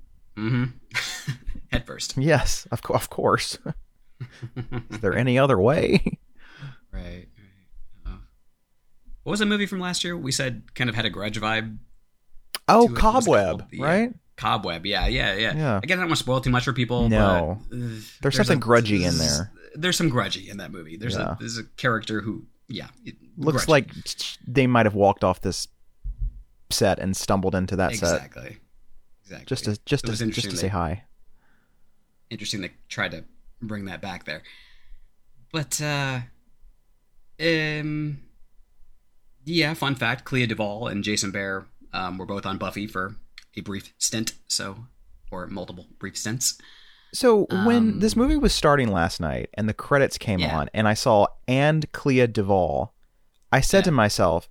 Head first. Yes, of course. Is there any other way? Right. What was a movie from last year? We said kind of had a Grudge vibe. Oh, Cobweb, right? Cobweb, yeah. Again, I don't want to spoil too much for people. No, but, there's something grudgy in there. There's some grudgy in that movie. There's a character who, looks like they might have walked off this set and stumbled into that set. Exactly. Just to say hi. Interesting they tried to bring that back there. But fun fact, Clea Duvall and Jason Behr were both on Buffy for a brief stint, or multiple brief stints. So when this movie was starting last night and the credits came on and I saw "and Clea Duvall," I said to myself,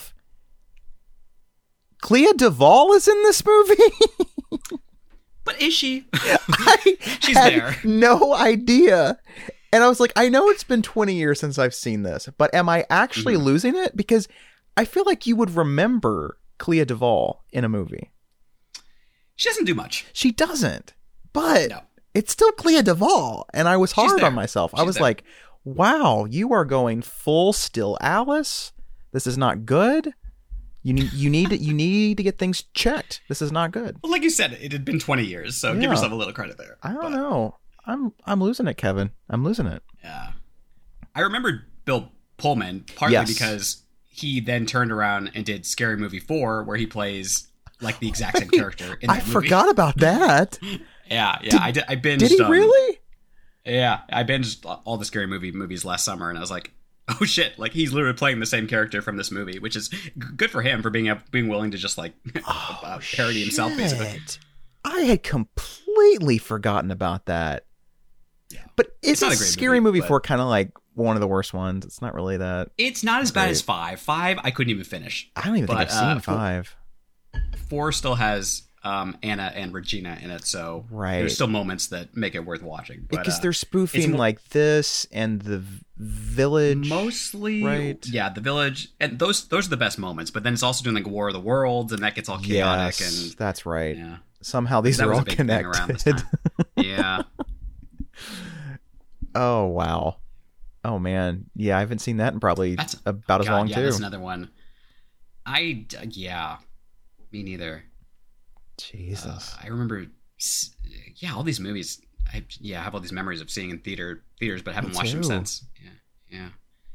Clea Duvall is in this movie? But is she? She's there. No idea. And I was like, I know it's been 20 years since I've seen this, but am I actually losing it? Because I feel like you would remember Clea Duvall in a movie. She doesn't do much. She doesn't. But it's still Clea Duvall. And I was hard on myself. I was like, wow, you are going full still Alice. This is not good. You need to get things checked. This is not good. Well, like you said, it had been 20 years, so give yourself a little credit there. I don't know. I'm losing it, Kevin. I'm losing it. Yeah. I remember Bill Pullman partly because he then turned around and did Scary Movie 4, where he plays like the exact same character in that movie. I forgot about that. I binged. Did he really? Yeah, I binged all the Scary Movie movies last summer, and I was like, oh shit! Like he's literally playing the same character from this movie, which is good for him for being willing to just like parody himself, basically. I had completely forgotten about that. Yeah. But isn't Scary Movie 4 kind of like one of the worst ones? It's not really that. It's not as bad as 5. 5 I couldn't even finish. I don't even think I've seen 5. 4 still has Anna and Regina in it, so there's still moments that make it worth watching. But, because they're spoofing like this and the Village, mostly, right? Yeah, the Village, and those are the best moments. But then it's also doing like War of the Worlds, and that gets all chaotic. Yes, and that's right. Yeah. Somehow these are all connected. Yeah. Oh wow. Oh man. Yeah, I haven't seen that in probably about as long too. That's another one. Me neither. Jesus. I remember. Yeah, all these movies. I have all these memories of seeing in theaters, but haven't watched them since. Yeah.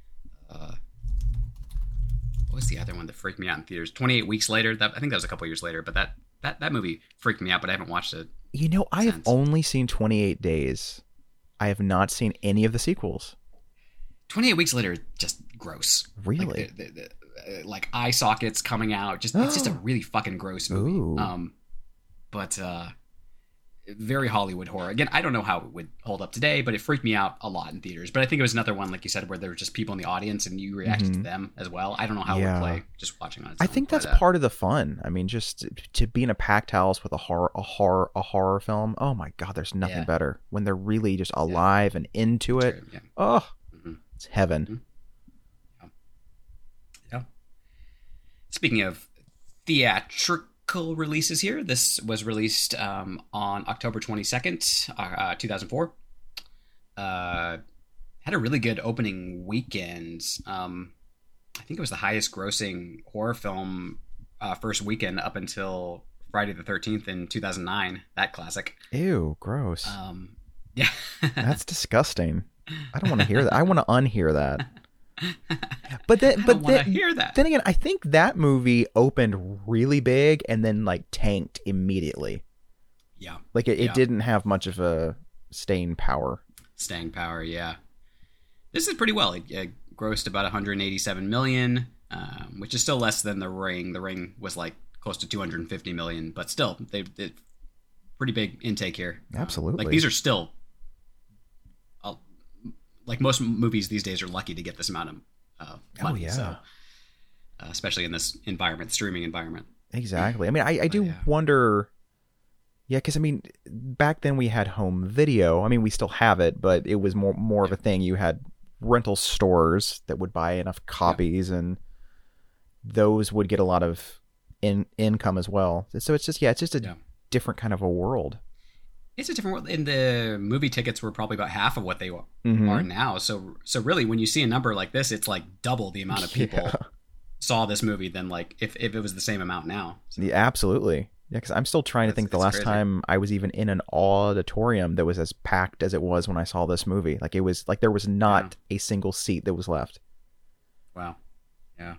What was the other one that freaked me out in theaters? 28 Weeks Later. I think that was a couple years later, but that movie freaked me out, but I haven't watched it. I have only seen 28 Days. I have not seen any of the sequels. 28 Weeks Later is just gross. Really? Like eye sockets coming out. It's just a really fucking gross movie. Ooh. But very Hollywood horror. Again, I don't know how it would hold up today, but it freaked me out a lot in theaters. But I think it was another one, like you said, where there were just people in the audience and you reacted to them as well. I don't know how it would play just watching on its own. I think that's part of the fun. I mean, just to be in a packed house with a horror film. Oh my God, there's nothing better when they're really just alive and into it. Yeah. Oh, it's heaven. Yeah. Speaking of theatrical releases here, this was released on October 22nd, 2004. Had a really good opening weekend. I think it was the highest grossing horror film first weekend up until Friday the 13th in 2009. That classic. Ew, gross. Yeah. That's disgusting. I don't want to hear that. I want to unhear that. But then hear that. Then again, I think that movie opened really big and then like tanked immediately. Yeah. Like it didn't have much of a staying power. Yeah. This is pretty well. It grossed about 187 million, which is still less than The Ring. The Ring was like close to 250 million, but still, they pretty big intake here. Absolutely. Like these are still. Like most movies these days are lucky to get this amount of money. Oh, yeah. So, especially in this environment, streaming environment. Exactly. I mean, I do wonder... Yeah, because, I mean, back then we had home video. I mean, we still have it, but it was more of a thing. You had rental stores that would buy enough copies, and those would get a lot of income as well. So it's just a different kind of a world. It's a different world. And the movie tickets were probably about half of what they are now. So really, when you see a number like this, it's like double the amount of people saw this movie than like if it was the same amount now. So. Yeah, absolutely. Yeah, because I'm still trying to think the last time I was even in an auditorium that was as packed as it was when I saw this movie. Like it was like there was not a single seat that was left. Wow. Yeah.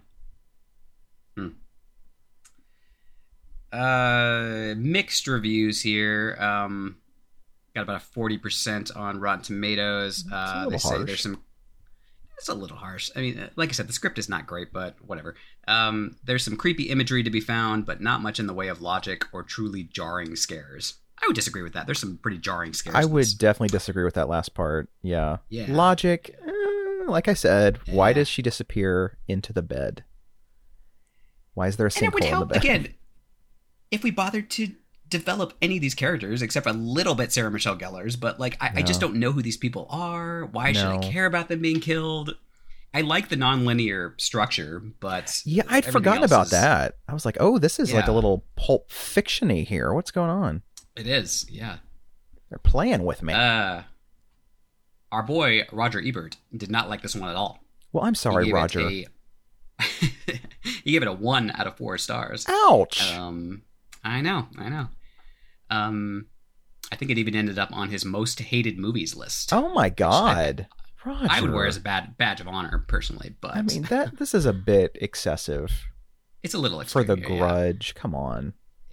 Mixed reviews here. Got about a 40% on Rotten Tomatoes. They say there's some. It's a little harsh. I mean, like I said, the script is not great, but whatever. There's some creepy imagery to be found, but not much in the way of logic or truly jarring scares. I would disagree with that. There's some pretty jarring scares. I would definitely disagree with that last part. Yeah. Logic, like I said, why does she disappear into the bed? Why is there a sinkhole in the bed? Again, if we bothered to develop any of these characters, except a little bit Sarah Michelle Gellar's, but like I just don't know who these people are. Why should I care about them being killed? I like the non-linear structure, but I'd forgotten about that. I was like, oh, this is like a little Pulp Fiction-y here. What's going on? It is, yeah. They're playing with me. Our boy Roger Ebert did not like this one at all. Well, I'm sorry, Roger. He gave it a 1 out of 4 stars. Ouch. I know. I think it even ended up on his most hated movies list. Oh my God. Roger. I would wear as a badge of honor, personally, but... I mean, this is a bit excessive. It's a little extreme. For The Grudge, come on.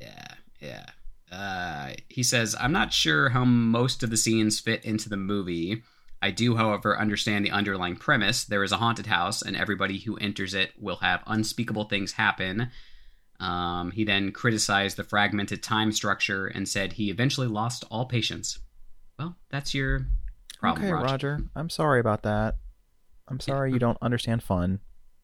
Yeah. He says, I'm not sure how most of the scenes fit into the movie. I do, however, understand the underlying premise. There is a haunted house, and everybody who enters it will have unspeakable things happen. He then criticized the fragmented time structure and said he eventually lost all patience. Well, that's your problem, okay, Roger. I'm sorry about that. I'm sorry you don't understand fun.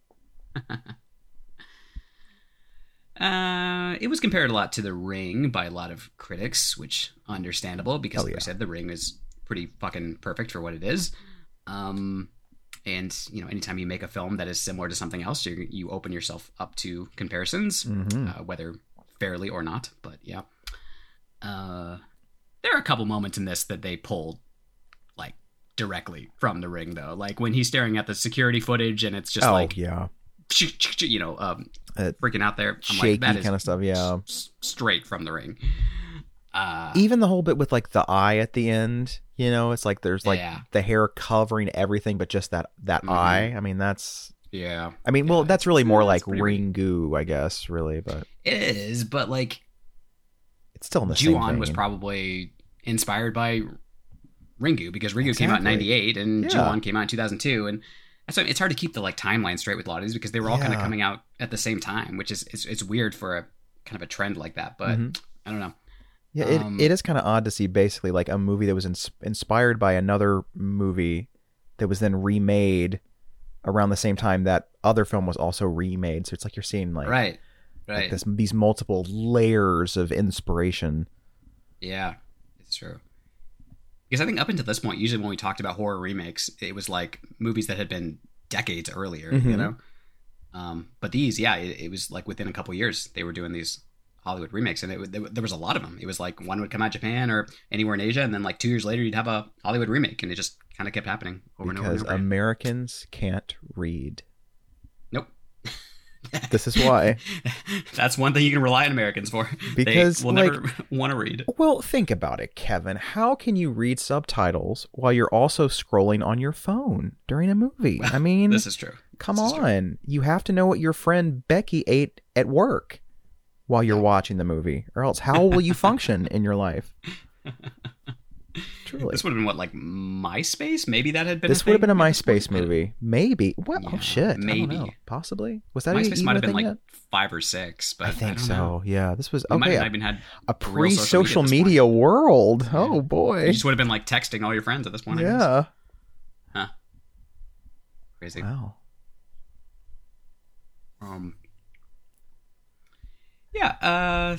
It was compared a lot to The Ring by a lot of critics, which understandable because, like I said, The Ring is pretty fucking perfect for what it is. And, you know, anytime you make a film that is similar to something else, you open yourself up to comparisons, whether fairly or not. But, yeah. There are a couple moments in this that they pulled, like, directly from The Ring, though. Like, when he's staring at the security footage and it's just you know, freaking out there. I'm shaky like, that is kind of stuff, yeah. Straight from The Ring. Even the whole bit with like the eye at the end, you know, it's like there's like the hair covering everything, but just that eye. I mean, that's I mean, well, that's really more like Ringu, I guess, really, but it is. But like, it's still in the same vein. Ju-on was probably inspired by Ringu because Ringu came out in '98 and Ju-on came out in 2002, and so it's hard to keep the like timeline straight with a lot of these because they were all kind of coming out at the same time, which is it's weird for a kind of a trend like that. But I don't know. Yeah, it is kind of odd to see basically like a movie that was inspired by another movie that was then remade around the same time that other film was also remade. So it's like you're seeing like like these multiple layers of inspiration. Yeah, it's true. Because I think up until this point, usually when we talked about horror remakes, it was like movies that had been decades earlier, you know? But these, it was like within a couple years they were doing these Hollywood remakes, and there was a lot of them. It was like one would come out of Japan or anywhere in Asia, and then like 2 years later you'd have a Hollywood remake, and it just kind of kept happening over and over. Because Americans can't read. Nope. This is why. That's one thing you can rely on Americans for. Because they will never want to read. Well, think about it, Kevin. How can you read subtitles while you're also scrolling on your phone during a movie? Well, I mean, this is true. Come on. You have to know what your friend Becky ate at work while you're watching the movie, or else how will you function in your life? Truly. This would have been what, like MySpace? Maybe that had been. This would have been a MySpace movie. Maybe. Well, oh shit. Maybe. I don't know. Possibly. Was that MySpace might have been like yet? 5 or 6, but I think so. Know. Yeah, this was might have even had a pre-social media world. Yeah. Oh boy. You just would have been like texting all your friends at this point. Yeah. Huh. Crazy. Wow. Yeah,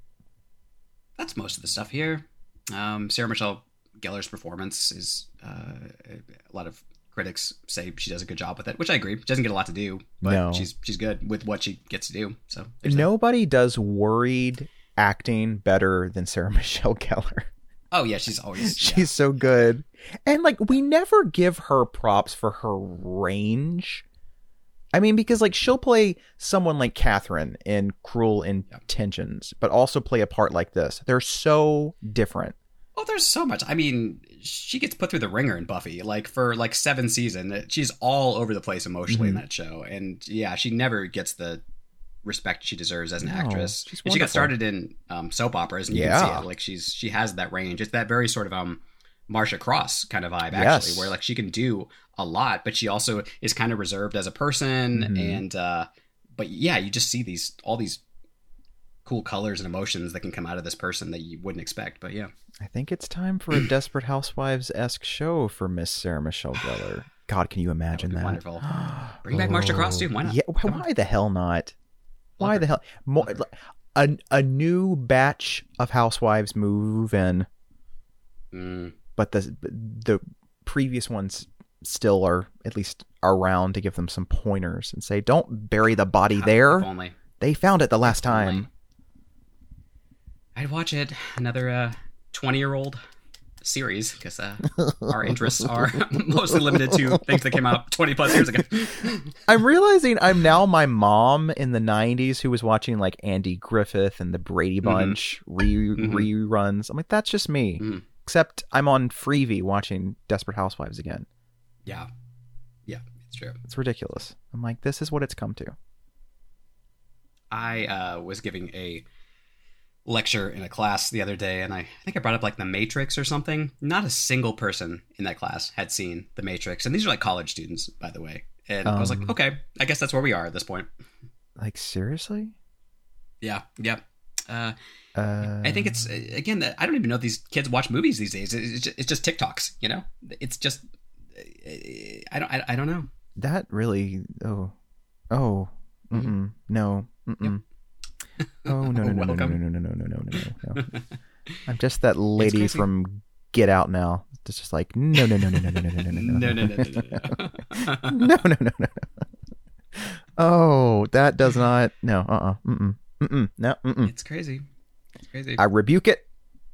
that's most of the stuff here. Sarah Michelle Gellar's performance is a lot of critics say she does a good job with it, which I agree. She doesn't get a lot to do, but she's good with what she gets to do. So nobody does worried acting better than Sarah Michelle Gellar. Oh yeah, she's so good, and like we never give her props for her range. I mean, because like she'll play someone like Catherine in Cruel Intentions, but also play a part like this. They're so different. Oh, there's so much. I mean, she gets put through the ringer in Buffy, like for like 7 seasons. She's all over the place emotionally in that show, and yeah, she never gets the respect she deserves as an actress. And she got started in soap operas, and you can see it. Like she has that range. It's that very sort of Marcia Cross kind of vibe, actually, where like she can do a lot, but she also is kind of reserved as a person. And but yeah, you just see all these cool colors and emotions that can come out of this person that you wouldn't expect. But yeah, I think it's time for a Desperate Housewives-esque show for Miss Sarah Michelle Gellar. God, can you imagine that? Wonderful. Bring back Marcia Cross too. Why not? Yeah, why the hell not? Why the hell? More, a new batch of housewives move in, but the previous ones still are at least around to give them some pointers and say, don't bury the body there. They found it the last time. I'd watch it. Another 20-year-old series, because our interests are mostly limited to things that came out 20 plus years ago. I'm realizing I'm now my mom in the 90s who was watching like Andy Griffith and the Brady Bunch reruns. I'm like, that's just me. Except I'm on Freevee watching Desperate Housewives again. Yeah, it's true. It's ridiculous. I'm like, this is what it's come to. I was giving a lecture in a class the other day, and I think I brought up like The Matrix or something. Not a single person in that class had seen The Matrix, and these are like college students, by the way. And I was like, okay, I guess that's where we are at this point. Like, seriously? Yeah. I think it's, again, I don't even know if these kids watch movies these days. It's just TikToks, you know? It's just, I don't know. That really, no. Oh, no. I'm just that lady from Get Out now. It's just like, no. Oh, that does not, no, no. It's crazy. I rebuke it.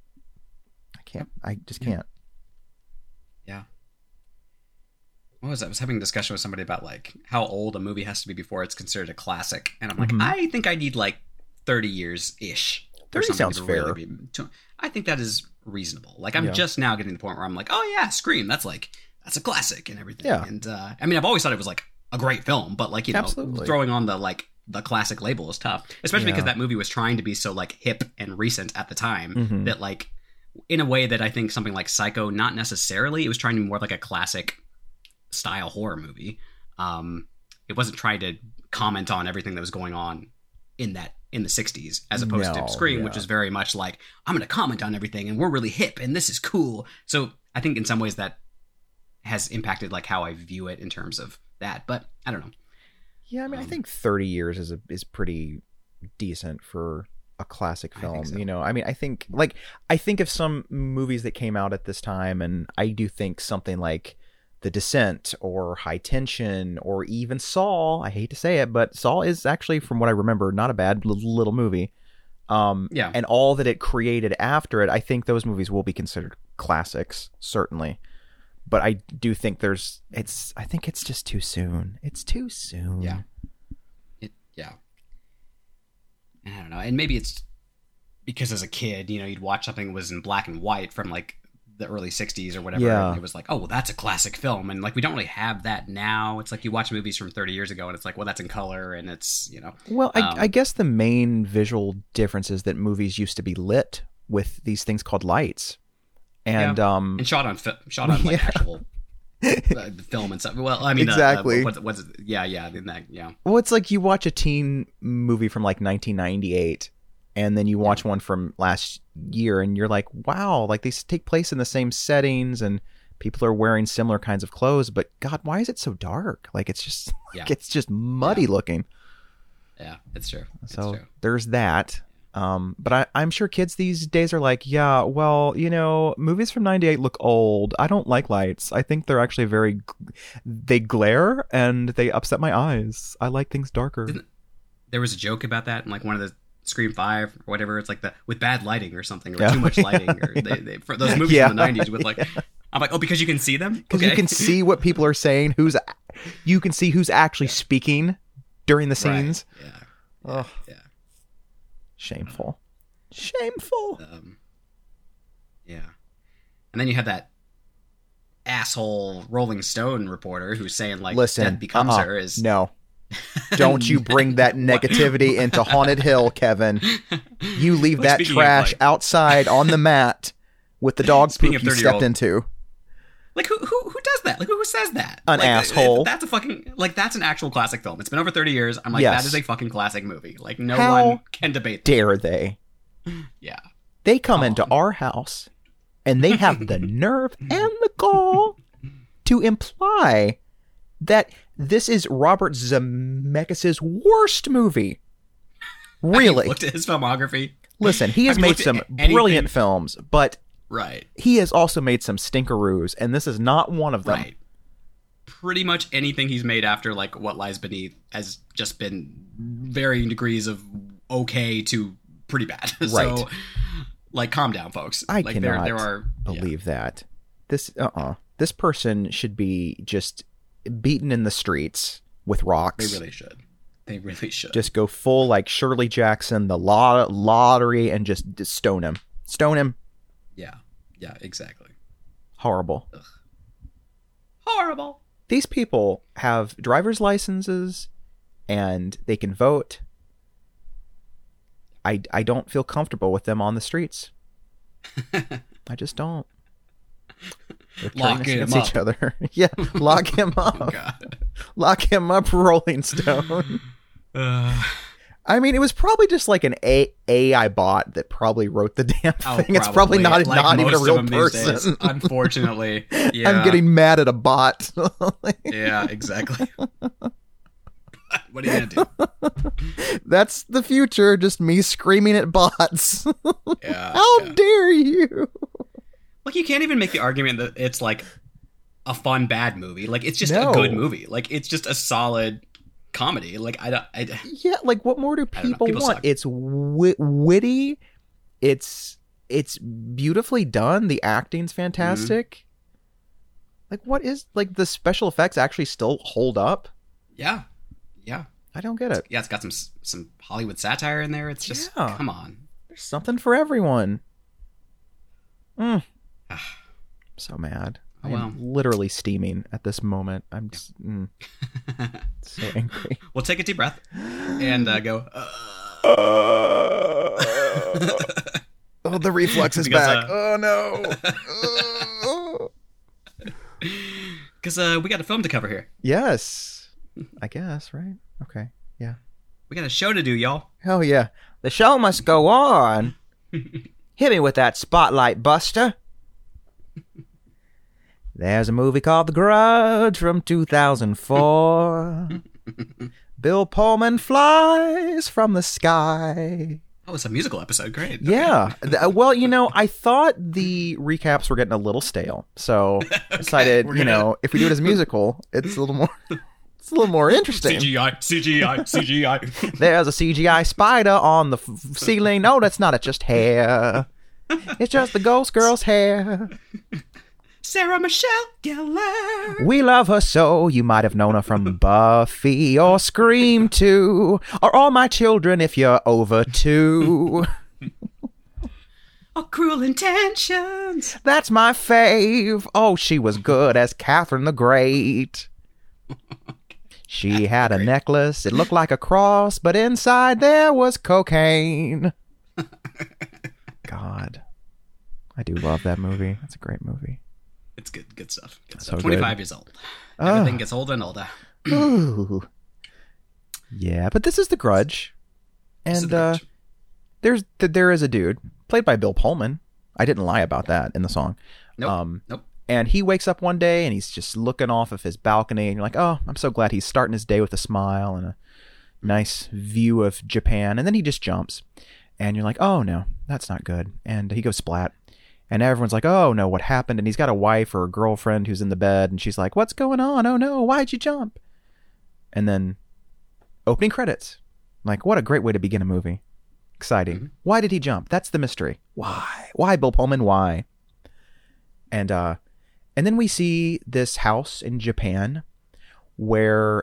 I just can't. Yeah. What was that? I was having a discussion with somebody about like how old a movie has to be before it's considered a classic. And I'm like, I think I need like 30 years ish. 30 sounds fair. Really I think that is reasonable. Like, I'm just now getting to the point where I'm like, oh yeah, Scream, that's a classic and everything. Yeah. And I mean, I've always thought it was like a great film, but like, you know, Absolutely. throwing on the classic label is tough, especially because that movie was trying to be so like hip and recent at the time that like, in a way that I think something like Psycho, not necessarily, it was trying to be more like a classic style horror movie. It wasn't trying to comment on everything that was going on in the 60s, as opposed to Scream, which is very much like, I'm going to comment on everything and we're really hip and this is cool. So I think in some ways that has impacted like how I view it in terms of that, but I don't know. Yeah, I mean, I think 30 years is pretty decent for a classic film. So. You know, I mean, I think of some movies that came out at this time, and I do think something like The Descent or High Tension or even Saw. I hate to say it, but Saw is actually, from what I remember, not a bad little movie. And all that it created after it, I think those movies will be considered classics, certainly. But I do think I think it's just too soon. It's too soon. Yeah. And I don't know. And maybe it's because as a kid, you know, you'd watch something that was in black and white from like the early 60s or whatever. Yeah. And it was like, oh, well, that's a classic film. And like, we don't really have that now. It's like you watch movies from 30 years ago and it's like, well, that's in color and it's, you know. Well, I guess the main visual difference is that movies used to be lit with these things called lights. And shot on like actual the film and stuff. Well, I mean, exactly. What's in that, yeah. Well, it's like you watch a teen movie from like 1998, and then you watch one from last year, and you're like, wow, like these take place in the same settings, and people are wearing similar kinds of clothes. But God, why is it so dark? Like it's just it's just muddy looking. Yeah, it's true. So there's that. But I'm sure kids these days are like, yeah, well, you know, movies from 98 look old. I don't like lights. I think they're actually they glare and they upset my eyes. I like things darker. There was a joke about that in like one of the Scream 5 or whatever. It's like with bad lighting or something, or too much lighting, or they for those movies from the 90s with like, I'm like, oh, because you can see them? Because you can see what people are saying, you can see who's actually speaking during the scenes. Right. Yeah. Shameful. Yeah. And then you have that asshole Rolling Stone reporter who's saying like, listen, Death Becomes Her is... No. Don't you bring that negativity into Haunted Hill, Kevin. You leave that trash outside on the mat with the dog poop you stepped into. Like, who does that? Like, who says that? An asshole. That's a fucking... Like, that's an actual classic film. It's been over 30 years. I'm like, that is a fucking classic movie. Like, no one can debate that. Dare they? Yeah. They come into our house, and they have the nerve and the gall to imply that this is Robert Zemeckis' worst movie. Really? Have you looked at his filmography? Listen, he has made some brilliant films, but... Right. He has also made some stinkeroos, and this is not one of them. Right. Pretty much anything he's made after, like, What Lies Beneath has just been varying degrees of okay to pretty bad. Right. So, like, calm down, folks. I like, cannot believe that. This person should be just beaten in the streets with rocks. They really should. Just go full, like, Shirley Jackson, the lottery, and just stone him. Stone him. Yeah, exactly. Horrible. Ugh. Horrible. These people have driver's licenses and they can vote. I don't feel comfortable with them on the streets. I just don't. They're lock him against up. Each other. Yeah, lock him up. Oh, God. Lock him up, Rolling Stone. I mean, it was probably just like an AI bot that probably wrote the damn thing. It's probably not even a real person. Unfortunately. Yeah. I'm getting mad at a bot. Yeah, exactly. What are you going to do? That's the future, just me screaming at bots. Yeah. How dare you? Like, you can't even make the argument that it's like a fun, bad movie. Like, it's just a good movie. Like, it's just a solid comedy. Like, yeah, like, what more do people want? Suck. It's witty. It's beautifully done. The acting's fantastic. Mm-hmm. Like, what is, like, the special effects actually still hold up? Yeah. I don't get it. Yeah, it's got some Hollywood satire in there. It's just, come on. There's something for everyone. So mad. Oh, well. I'm literally steaming at this moment. I'm just so angry. We'll take a deep breath and go. Oh, the reflux is back. Oh no. Because we got a film to cover here. Yes, I guess, right? Okay, yeah. We got a show to do, y'all. Oh yeah, the show must go on. Hit me with that spotlight, Buster. There's a movie called The Grudge from 2004. Bill Pullman flies from the sky. Oh, it's a musical episode. Great. Yeah. Okay. Well, I thought the recaps were getting a little stale, so I decided, if we do it as a musical, it's a little more interesting. CGI. There's a CGI spider on the ceiling. No, that's not. It's just hair. It's just the ghost girl's hair. Sarah Michelle Gellar. We love her so. You might have known her from Buffy or Scream 2 or All My Children if you're over 2. Oh, Cruel Intentions. That's my fave. Oh, she was good as Catherine the Great. She had a necklace. It looked like a cross, but inside there was cocaine. God. I do love that movie. That's a great movie. It's good stuff. Good so stuff. 25 years old. Everything gets older and older. Ooh. Yeah, but this is The Grudge. And there is a dude, played by Bill Pullman. I didn't lie about that in the song. Nope. And he wakes up one day and he's just looking off of his balcony. And you're like, oh, I'm so glad he's starting his day with a smile and a nice view of Japan. And then he just jumps. And you're like, oh, no, that's not good. And he goes splat. And everyone's like, oh, no, what happened? And he's got a wife or a girlfriend who's in the bed. And she's like, what's going on? Oh, no, why'd you jump? And then opening credits. Like, what a great way to begin a movie. Exciting. Mm-hmm. Why did he jump? That's the mystery. Why, Bill Pullman? Why? And then we see this house in Japan where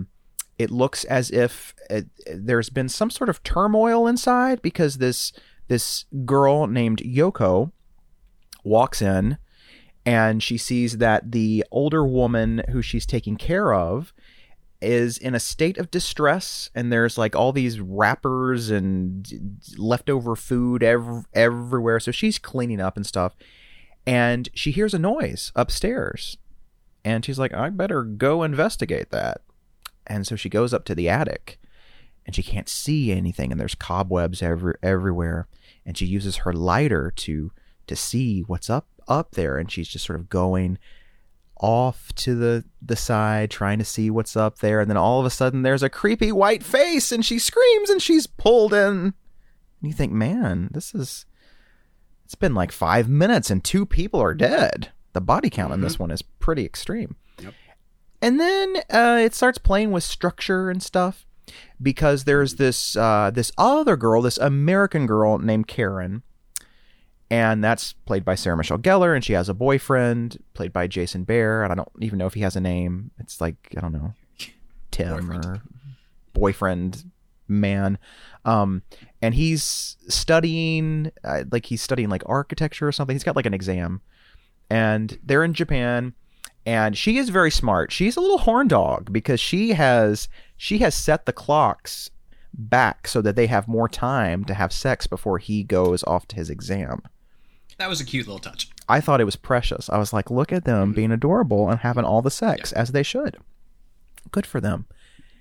it looks as if there's been some sort of turmoil inside because this girl named Yoko walks in and she sees that the older woman who she's taking care of is in a state of distress, and there's like all these wrappers and leftover food everywhere. So she's cleaning up and stuff, and she hears a noise upstairs, and she's like, I better go investigate that. And so she goes up to the attic, and she can't see anything, and there's cobwebs everywhere, and she uses her lighter to see what's up there, and she's just sort of going off to the side trying to see what's up there, and then all of a sudden there's a creepy white face and she screams and she's pulled in. And you think, man, it's been like 5 minutes and 2 people are dead. The body count in this one is pretty extreme. Yep. And then it starts playing with structure and stuff because there's this other girl, this American girl named Karen. And that's played by Sarah Michelle Gellar, and she has a boyfriend played by Jason Behr, and I don't even know if he has a name. It's like, I don't know, Tim or boyfriend man. And he's studying, like architecture or something. He's got like an exam, and they're in Japan, and she is very smart. She's a little horn dog because she has set the clocks back so that they have more time to have sex before he goes off to his exam. That was a cute little touch. I thought it was precious. I was like, look at them being adorable and having all the sex as they should. Good for them.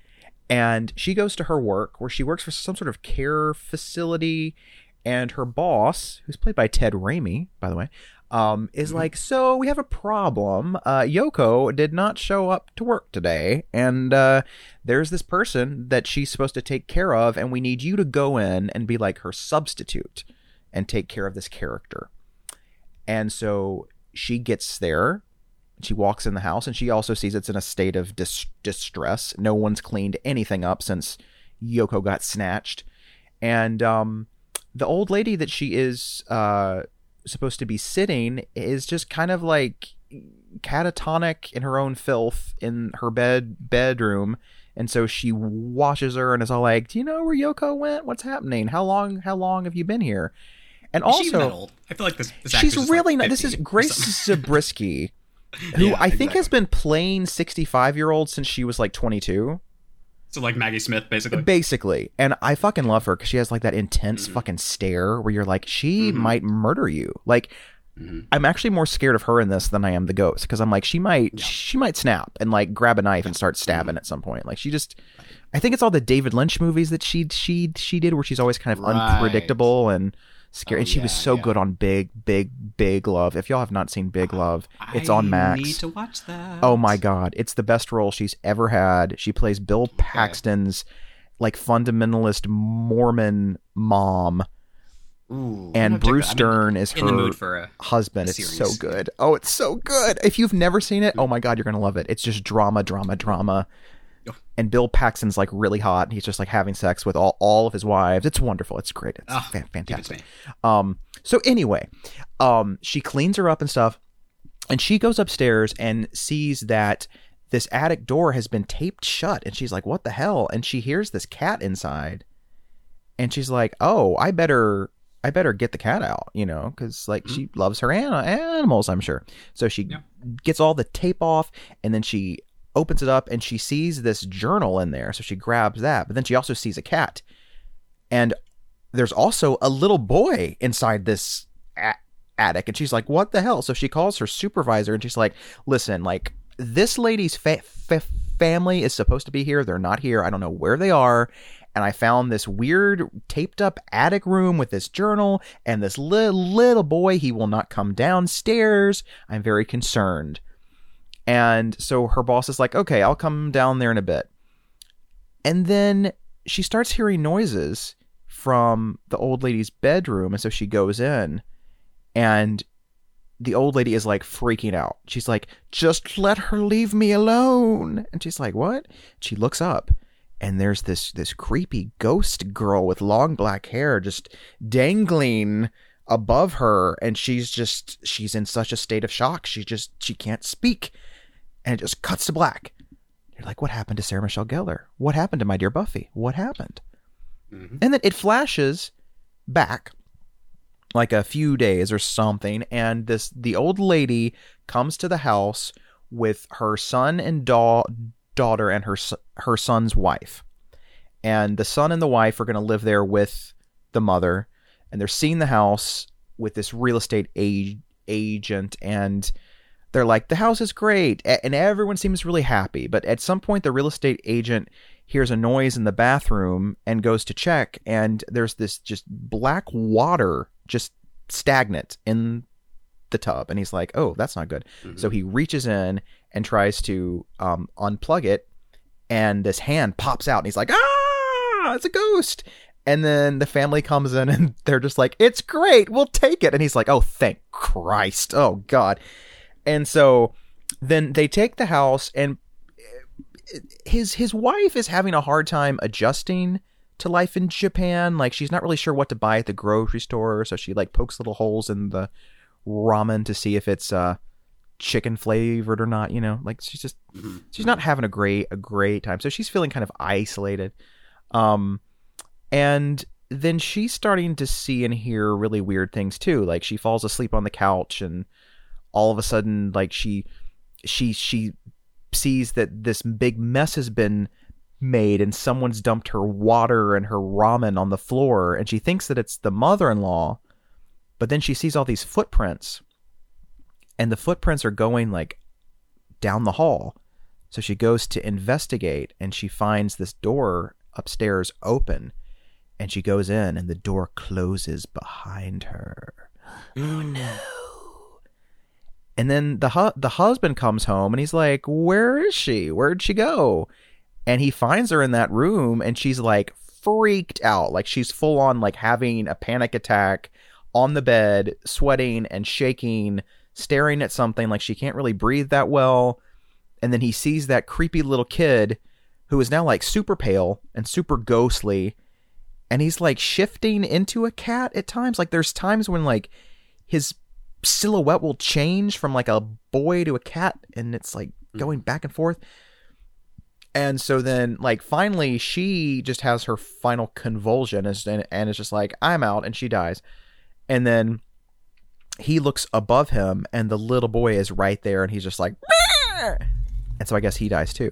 And she goes to her work where she works for some sort of care facility, and her boss, who's played by Ted Raimi, by the way, is like, so we have a problem. Yoko did not show up to work today, and there's this person that she's supposed to take care of, and we need you to go in and be like her substitute and take care of this character. And so she gets there, she walks in the house, and she also sees it's in a state of distress. No one's cleaned anything up since Yoko got snatched. And the old lady that she is supposed to be sitting is just kind of like catatonic in her own filth in her bedroom, And so she washes her and is all like, do you know where Yoko went? What's happening? How long have you been here? And also, is she even that old? I feel like this she's really not. This is Grace Zabriskie, who I think has been playing 65-year-olds since she was like 22. So like Maggie Smith, basically. Basically. And I fucking love her because she has like that intense fucking stare where you're like, she might murder you. Like, I'm actually more scared of her in this than I am the ghost, because I'm like, she might snap and like grab a knife and start stabbing at some point. Like, she just, I think it's all the David Lynch movies that she did where she's always kind of unpredictable and scary. And she was so good on Big Love. If y'all have not seen Big Love, it's on Max. I need to watch that. Oh my God. It's the best role she's ever had. She plays Bill Paxton's like fundamentalist Mormon mom. Ooh, and Bruce Dern is her husband. It's so good. Oh, it's so good. If you've never seen it, oh my God, you're going to love it. It's just drama. And Bill Paxton's like really hot. And he's just like having sex with all of his wives. It's wonderful. It's great. It's fantastic. So anyway, she cleans her up and stuff. And she goes upstairs and sees that this attic door has been taped shut. And she's like, what the hell? And she hears this cat inside. And she's like, oh, I better get the cat out, you know, because like she loves her animals, I'm sure. So she gets all the tape off, and then she opens it up and she sees this journal in there. So she grabs that, but then she also sees a cat, and there's also a little boy inside this attic, and she's like, what the hell? So she calls her supervisor and she's like, listen, like this lady's family is supposed to be here. They're not here. I don't know where they are. And I found this weird taped up attic room with this journal and this little boy. He will not come downstairs. I'm very concerned. And so her boss is like, okay, I'll come down there in a bit. And then she starts hearing noises from the old lady's bedroom. And so she goes in, and the old lady is like freaking out. She's like, just let her leave me alone. And she's like, what? She looks up. And there's this creepy ghost girl with long black hair just dangling above her. And she's in such a state of shock. She can't speak. And it just cuts to black. You're like, what happened to Sarah Michelle Gellar? What happened to My Dear Buffy? What happened? And then it flashes back like a few days or something. And the old lady comes to the house with her son and daughter and her son's wife, and the son and the wife are going to live there with the mother, and they're seeing the house with this real estate agent, and they're like, the house is great, and everyone seems really happy. But at some point the real estate agent hears a noise in the bathroom and goes to check, and there's this just black water just stagnant in the tub, and he's like, oh, that's not good. So he reaches in and tries to unplug it, and this hand pops out, and he's like, ah, it's a ghost. And then the family comes in, and they're just like, it's great, we'll take it. And he's like, oh, thank Christ, oh God. And so then they take the house, and his wife is having a hard time adjusting to life in Japan. Like, she's not really sure what to buy at the grocery store, so she like pokes little holes in the ramen to see if it's chicken flavored or not, you know. Like, she's not having a great time, so she's feeling kind of isolated. And then she's starting to see and hear really weird things too. Like, she falls asleep on the couch, and all of a sudden, like, she sees that this big mess has been made, and someone's dumped her water and her ramen on the floor, and she thinks that it's the mother-in-law. But then she sees all these footprints, and the footprints are going like down the hall. So she goes to investigate, and she finds this door upstairs open, and she goes in, and the door closes behind her. Oh no. And then the husband comes home, and he's like, where is she? Where'd she go? And he finds her in that room, and she's like freaked out. Like, she's full on like having a panic attack on the bed, sweating and shaking, staring at something, like she can't really breathe that well. And then he sees that creepy little kid who is now like super pale and super ghostly, and he's like shifting into a cat at times. Like, there's times when like his silhouette will change from like a boy to a cat, and it's like going back and forth. And so then, like, finally, she just has her final convulsion and is just like, I'm out, and she dies. And then he looks above him, and the little boy is right there, and he's just like, Meow! And so I guess he dies too.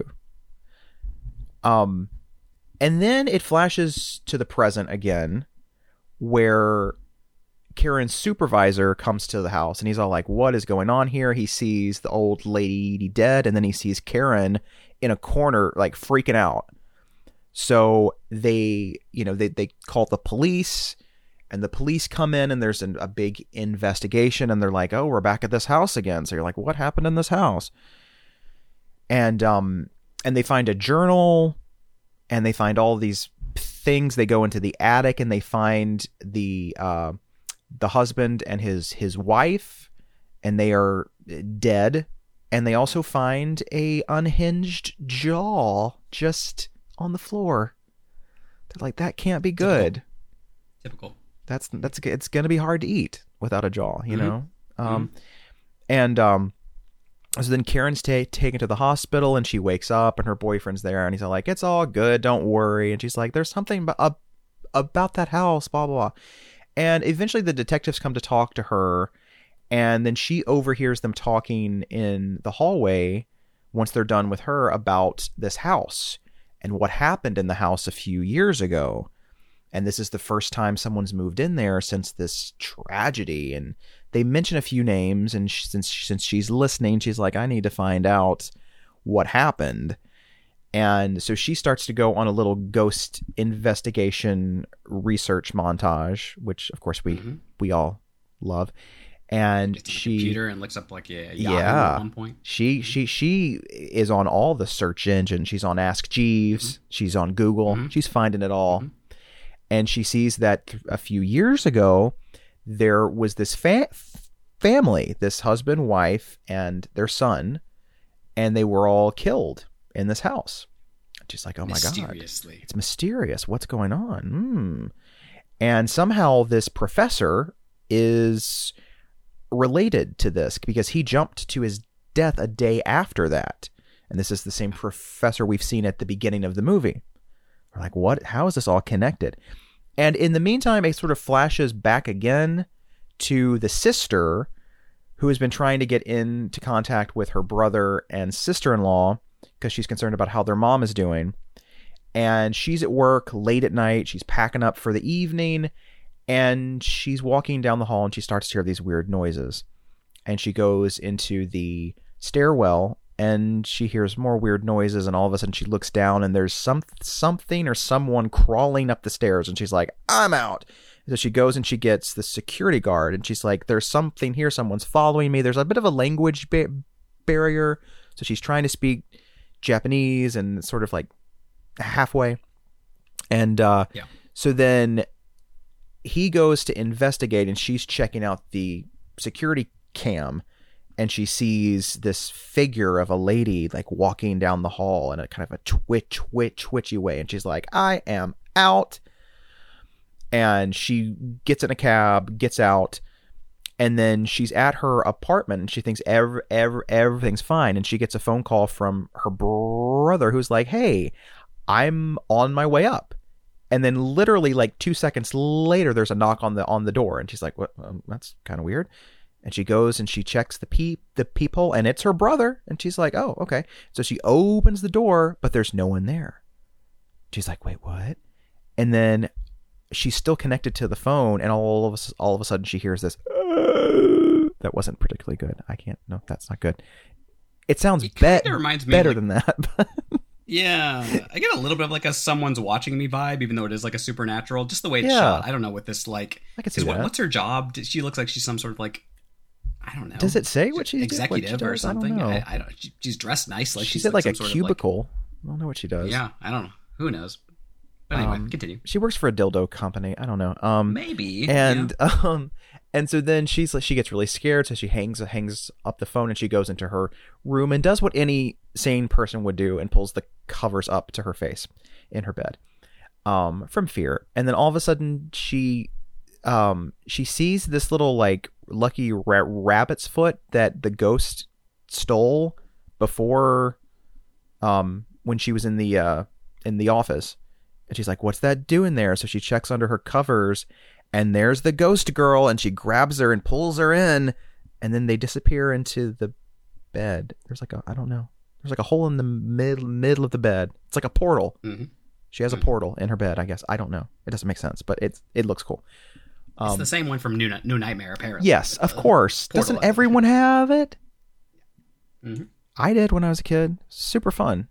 And then it flashes to the present again, where Karen's supervisor comes to the house, and he's all like, what is going on here? He sees the old lady dead, and then he sees Karen in a corner, like, freaking out. So they call the police, and the police come in, and there's a big investigation, and they're like, oh, we're back at this house again. So you're like, what happened in this house? And they find a journal, and they find all these things. They go into the attic, and they find the husband and his wife, and they are dead. And they also find a unhinged jaw just on the floor. They're like, that can't be good. Typical. That's it's gonna be hard to eat without a jaw, you know. So then Karen's taken to the hospital, and she wakes up, and her boyfriend's there, and he's like, it's all good, don't worry. And she's like, there's something about that house, blah blah blah. And eventually the detectives come to talk to her. And then she overhears them talking in the hallway once they're done with her about this house and what happened in the house a few years ago. And this is the first time someone's moved in there since this tragedy. And they mention a few names. And since she's listening, she's like, I need to find out what happened. And so she starts to go on a little ghost investigation research montage, which of course we all love. And she computer and looks up like Yahoo at one point. She is on all the search engines. She's on Ask Jeeves. She's on Google. She's finding it all. And she sees that a few years ago there was this family, this husband, wife, and their son, and they were all killed in this house. She's like, oh my God, it's mysterious. What's going on? And somehow this professor is related to this because he jumped to his death a day after that. And this is the same professor we've seen at the beginning of the movie. We're like, what? How is this all connected? And in the meantime, it sort of flashes back again to the sister who has been trying to get into contact with her brother and sister-in-law because she's concerned about how their mom is doing. And she's at work late at night. She's packing up for the evening. And she's walking down the hall, and she starts to hear these weird noises. And she goes into the stairwell, and she hears more weird noises, and all of a sudden she looks down, and there's something or someone crawling up the stairs, and she's like, I'm out. So she goes and she gets the security guard, and she's like, there's something here. Someone's following me. There's a bit of a language barrier. So she's trying to speak Japanese and sort of like halfway. And so then he goes to investigate, and she's checking out the security cam, and she sees this figure of a lady like walking down the hall in a kind of a twitchy way. And she's like, I am out. And she gets in a cab, gets out, and then she's at her apartment, and she thinks everything's fine. And she gets a phone call from her brother who's like, hey, I'm on my way up. And then literally like 2 seconds later, there's a knock on the door, and she's like, "What? That's kind of weird." And she goes and she checks the peephole, and it's her brother. And she's like, "Oh, okay." So she opens the door, but there's no one there. She's like, "Wait, what?" And then she's still connected to the phone, and all of a sudden she hears this. That wasn't particularly good. No, that's not good. It sounds better than that. Yeah, I get a little bit of like a someone's watching me vibe, even though it is like a supernatural. Just the way it's shot. I don't know what this like. I can see that. What's her job? She looks like she's some sort of like, I don't know. Does it say what she's executive or something? I don't. She's dressed nice, like she's at like a cubicle. I don't know what she does. Yeah, I don't know. Who knows? But anyway, continue. She works for a dildo company. I don't know. Maybe. And and so then she gets really scared, so she hangs up the phone, and she goes into her room and does what any sane person would do and pulls the covers up to her face in her bed from fear. And then all of a sudden she sees this little like lucky rabbit's foot that the ghost stole before when she was in the office, and she's like, "What's that doing there?" So she checks under her covers, and there's the ghost girl, and she grabs her and pulls her in, and then they disappear into the bed. There's like there's like a hole in the middle of the bed. It's like a portal. Mm-hmm. She has a portal in her bed, I guess. I don't know. It doesn't make sense, but it looks cool. It's the same one from New Nightmare, apparently. Yes, of course. Doesn't everyone have it? Mm-hmm. I did when I was a kid. Super fun.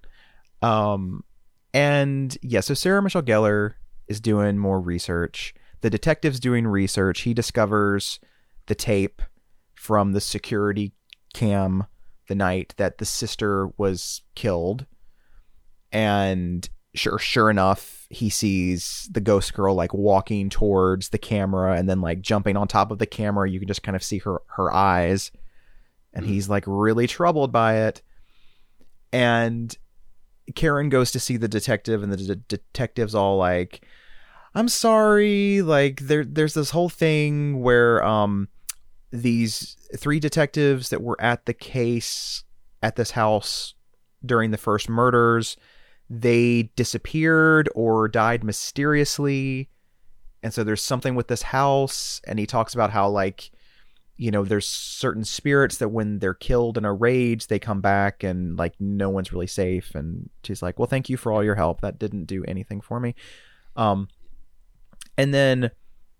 And yeah, so Sarah Michelle Gellar is doing more research. The detective's doing research. He discovers the tape from the security cam the night that the sister was killed. And sure enough, he sees the ghost girl like walking towards the camera and then like jumping on top of the camera. You can just kind of see her eyes. And he's like really troubled by it. And Karen goes to see the detective, and the detective's all like, "I'm sorry, like there's this whole thing where these 3 detectives that were at the case at this house during the first murders, they disappeared or died mysteriously, and so there's something with this house." And he talks about how like, you know, there's certain spirits that when they're killed in a rage, they come back and like no one's really safe. And she's like, "Well, thank you for all your help. That didn't do anything for me." And then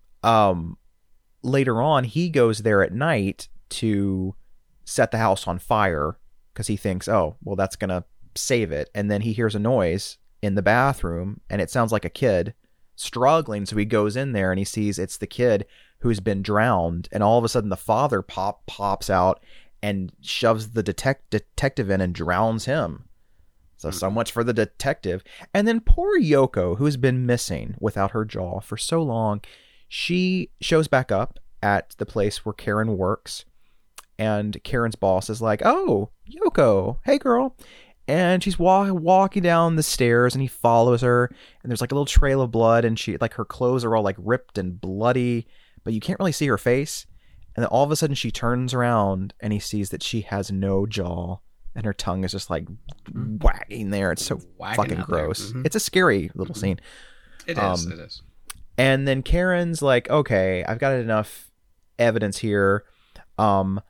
later on, he goes there at night to set the house on fire because he thinks, oh, well, that's going to save it. And then he hears a noise in the bathroom, and it sounds like a kid struggling. So he goes in there and he sees it's the kid who's been drowned, and all of a sudden the father pops out and shoves the detective in and drowns him. So much for the detective. And then poor Yoko, who's been missing without her jaw for so long, she shows back up at the place where Karen works, and Karen's boss is like, "Oh, Yoko, hey girl." And she's walking down the stairs, and he follows her, and there's like a little trail of blood, and she like her clothes are all like ripped and bloody, but you can't really see her face. And then all of a sudden she turns around and he sees that she has no jaw, and her tongue is just like wagging there. It's so fucking gross. Mm-hmm. It's a scary little scene. It is. And then Karen's like, "Okay, I've got enough evidence here." And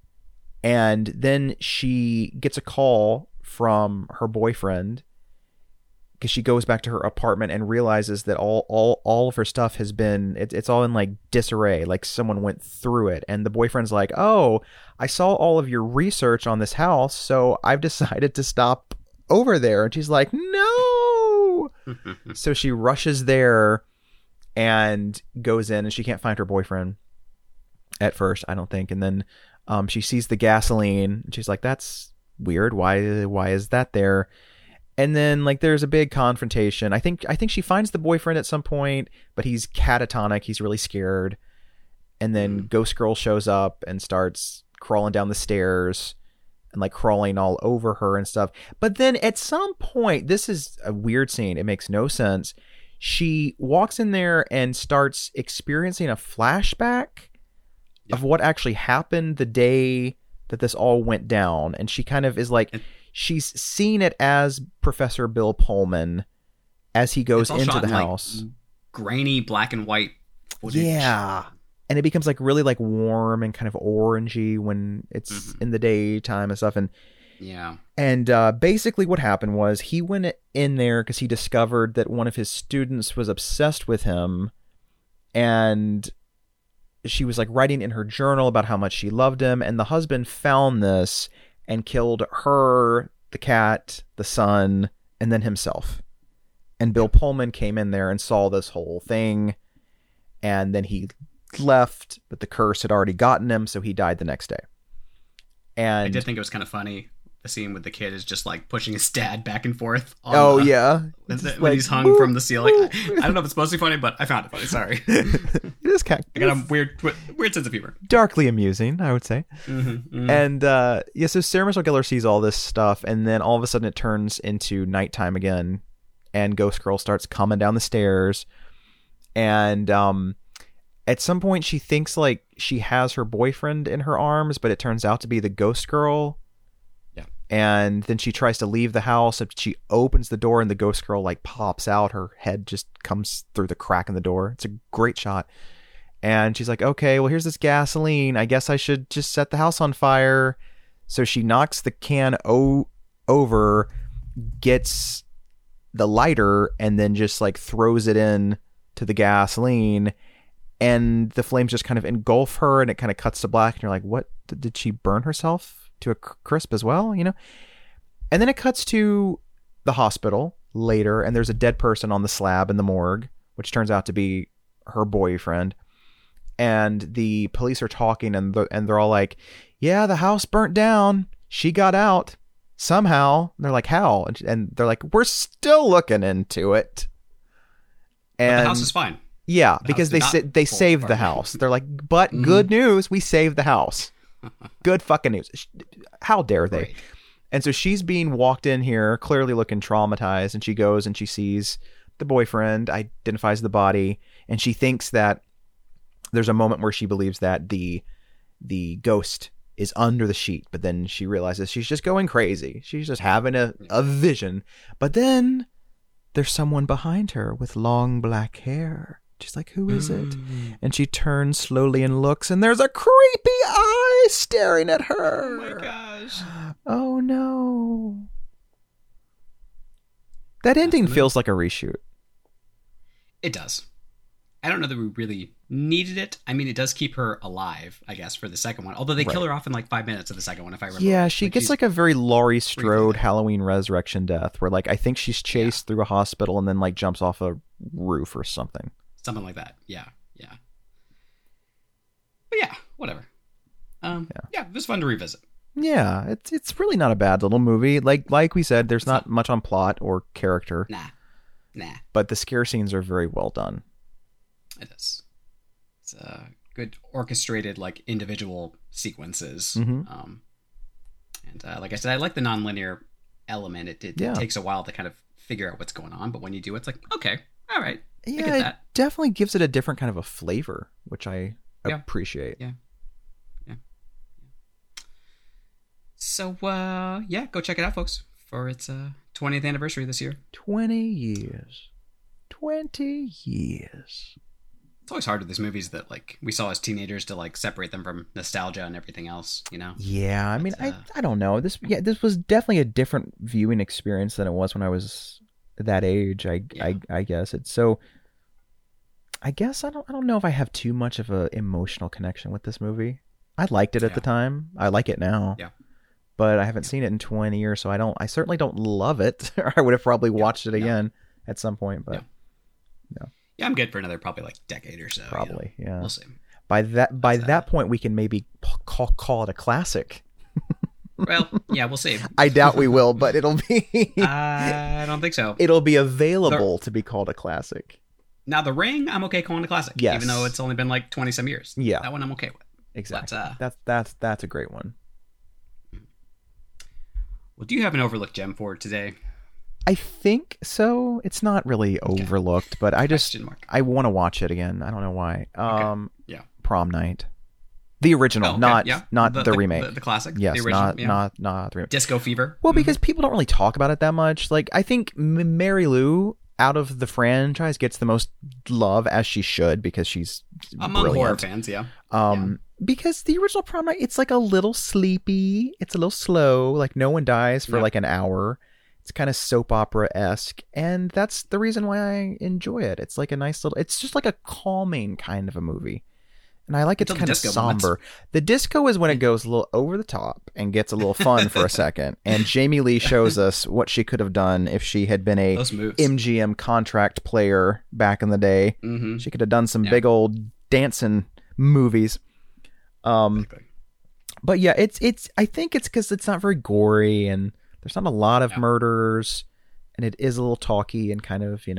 then she gets a call from her boyfriend, because she goes back to her apartment and realizes that all of her stuff has been, it's all in like disarray, like someone went through it. And the boyfriend's like, "Oh, I saw all of your research on this house, so I've decided to stop over there." And she's like, "No." So she rushes there and goes in, and she can't find her boyfriend at first, I don't think. And then she sees the gasoline, and she's like, "That's weird. Why is that there?" And then like there's a big confrontation. I think she finds the boyfriend at some point, but he's catatonic. He's really scared. And then Ghost Girl shows up and starts crawling down the stairs and like crawling all over her and stuff. But then at some point, this is a weird scene. It makes no sense. She walks in there and starts experiencing a flashback of what actually happened the day that this all went down. And she kind of is like, she's seen it as Professor Bill Pullman as he goes into the house. Like grainy black and white footage. Yeah. And it becomes like really like warm and kind of orangey when it's in the daytime and stuff. And yeah. And basically what happened was he went in there because he discovered that one of his students was obsessed with him, and she was like writing in her journal about how much she loved him, and the husband found this and killed her, the cat, the son, and then himself. And Bill Pullman came in there and saw this whole thing, and then he left, but the curse had already gotten him, so he died the next day. And I did think it was kind of funny. The scene with the kid is just like pushing his dad back and forth. Yeah. When he's hung from the ceiling. I don't know if it's supposed to be funny, but I found it funny. Sorry. It is kind of, I got a weird sense of humor. Darkly amusing, I would say. Mm-hmm. And so Sarah Michelle Gellar sees all this stuff, and then all of a sudden it turns into nighttime again, and Ghost Girl starts coming down the stairs, and at some point she thinks like she has her boyfriend in her arms, but it turns out to be the Ghost Girl. Yeah. And then she tries to leave the house. She opens the door and the ghost girl like pops out. Her head just comes through the crack in the door. It's a great shot. And she's like, okay, well, here's this gasoline. I guess I should just set the house on fire. So she knocks the can over, gets the lighter, and then just like throws it in to the gasoline. And the flames just kind of engulf her, and it kind of cuts to black. And you're like, what? Did she burn herself to a crisp as well, you know? And then it cuts to the hospital later, and there's a dead person on the slab in the morgue, which turns out to be her boyfriend. And the police are talking, and they're all like, yeah, the house burnt down. She got out somehow. And they're like, how? And they're like, we're still looking into it. And but the house is fine. Yeah, because they saved the house. They're like, but good news, we saved the house. Good fucking news. How dare they? Right. And so she's being walked in here, clearly looking traumatized, and she goes and she sees the boyfriend, identifies the body, and she thinks that there's a moment where she believes that the ghost is under the sheet, but then she realizes she's just going crazy. She's just having a vision. But then there's someone behind her with long black hair. She's like, who is it? And she turns slowly and looks, and there's a creepy eye staring at her. Oh my gosh. Oh no. That ending feels like a reshoot. It does. I don't know that we really needed it. I mean, it does keep her alive, I guess, for the second one. Although they kill her off in like 5 minutes of the second one, if I remember. Yeah, she gets like a very Laurie Strode Halloween Resurrection death, where like I think she's chased through a hospital and then like jumps off a roof or something. Something like that. Yeah. But yeah, whatever. Yeah, it was fun to revisit. Yeah, it's really not a bad little movie. Like we said, there's not much on plot or character. Nah. But the scare scenes are very well done. It is. It's good orchestrated, like, individual sequences. Mm-hmm. And like I said, I like the nonlinear element. It takes a while to kind of figure out what's going on, but when you do, it's like, okay, all right. Yeah, it definitely gives it a different kind of a flavor, which I appreciate. Yeah. So, go check it out, folks, for its 20th anniversary this year. 20 years. 20 years. It's always hard with these movies that, like, we saw as teenagers to, like, separate them from nostalgia and everything else, you know? Yeah, I mean, I don't know. This was definitely a different viewing experience than it was when I was that age, I guess. It's so... I guess I don't know if I have too much of an emotional connection with this movie. I liked it at the time. I like it now. Yeah. But I haven't seen it in 20 years, so I certainly don't love it. I would have probably watched it again at some point, but no. Yeah, I'm good for another probably like decade or so. Probably, yeah. We'll see. By that point, we can maybe call it a classic. Well, yeah, we'll see. I doubt we will, but it'll be. I don't think so. It'll be available to be called a classic. Now, The Ring, I'm okay calling a classic. Yes. Even though it's only been like 20-some years. Yeah. That one I'm okay with. Exactly. But, that's a great one. Well, do you have an overlooked gem for today? I think so. It's not really overlooked, but I want to watch it again. I don't know why. Prom Night. The original, not the remake. The classic? Yes, the original, not the remake. Disco Fever? Well, because people don't really talk about it that much. Like, I think Mary Lou, out of the franchise, gets the most love, as she should, because she's among brilliant. Horror fans, yeah. Because the original Prom Night, it's like a little sleepy. It's a little slow. Like, no one dies for like an hour. It's kind of soap opera-esque, and that's the reason why I enjoy it. It's like a nice little... It's just like a calming kind of a movie. And I like it's kind of somber. Moments. The disco is when it goes a little over the top and gets a little fun for a second. And Jamie Lee shows us what she could have done if she had been a MGM contract player back in the day. Mm-hmm. She could have done some big old dancing movies. But yeah, it's. I think it's because it's not very gory and there's not a lot of murders, and it is a little talky and kind of,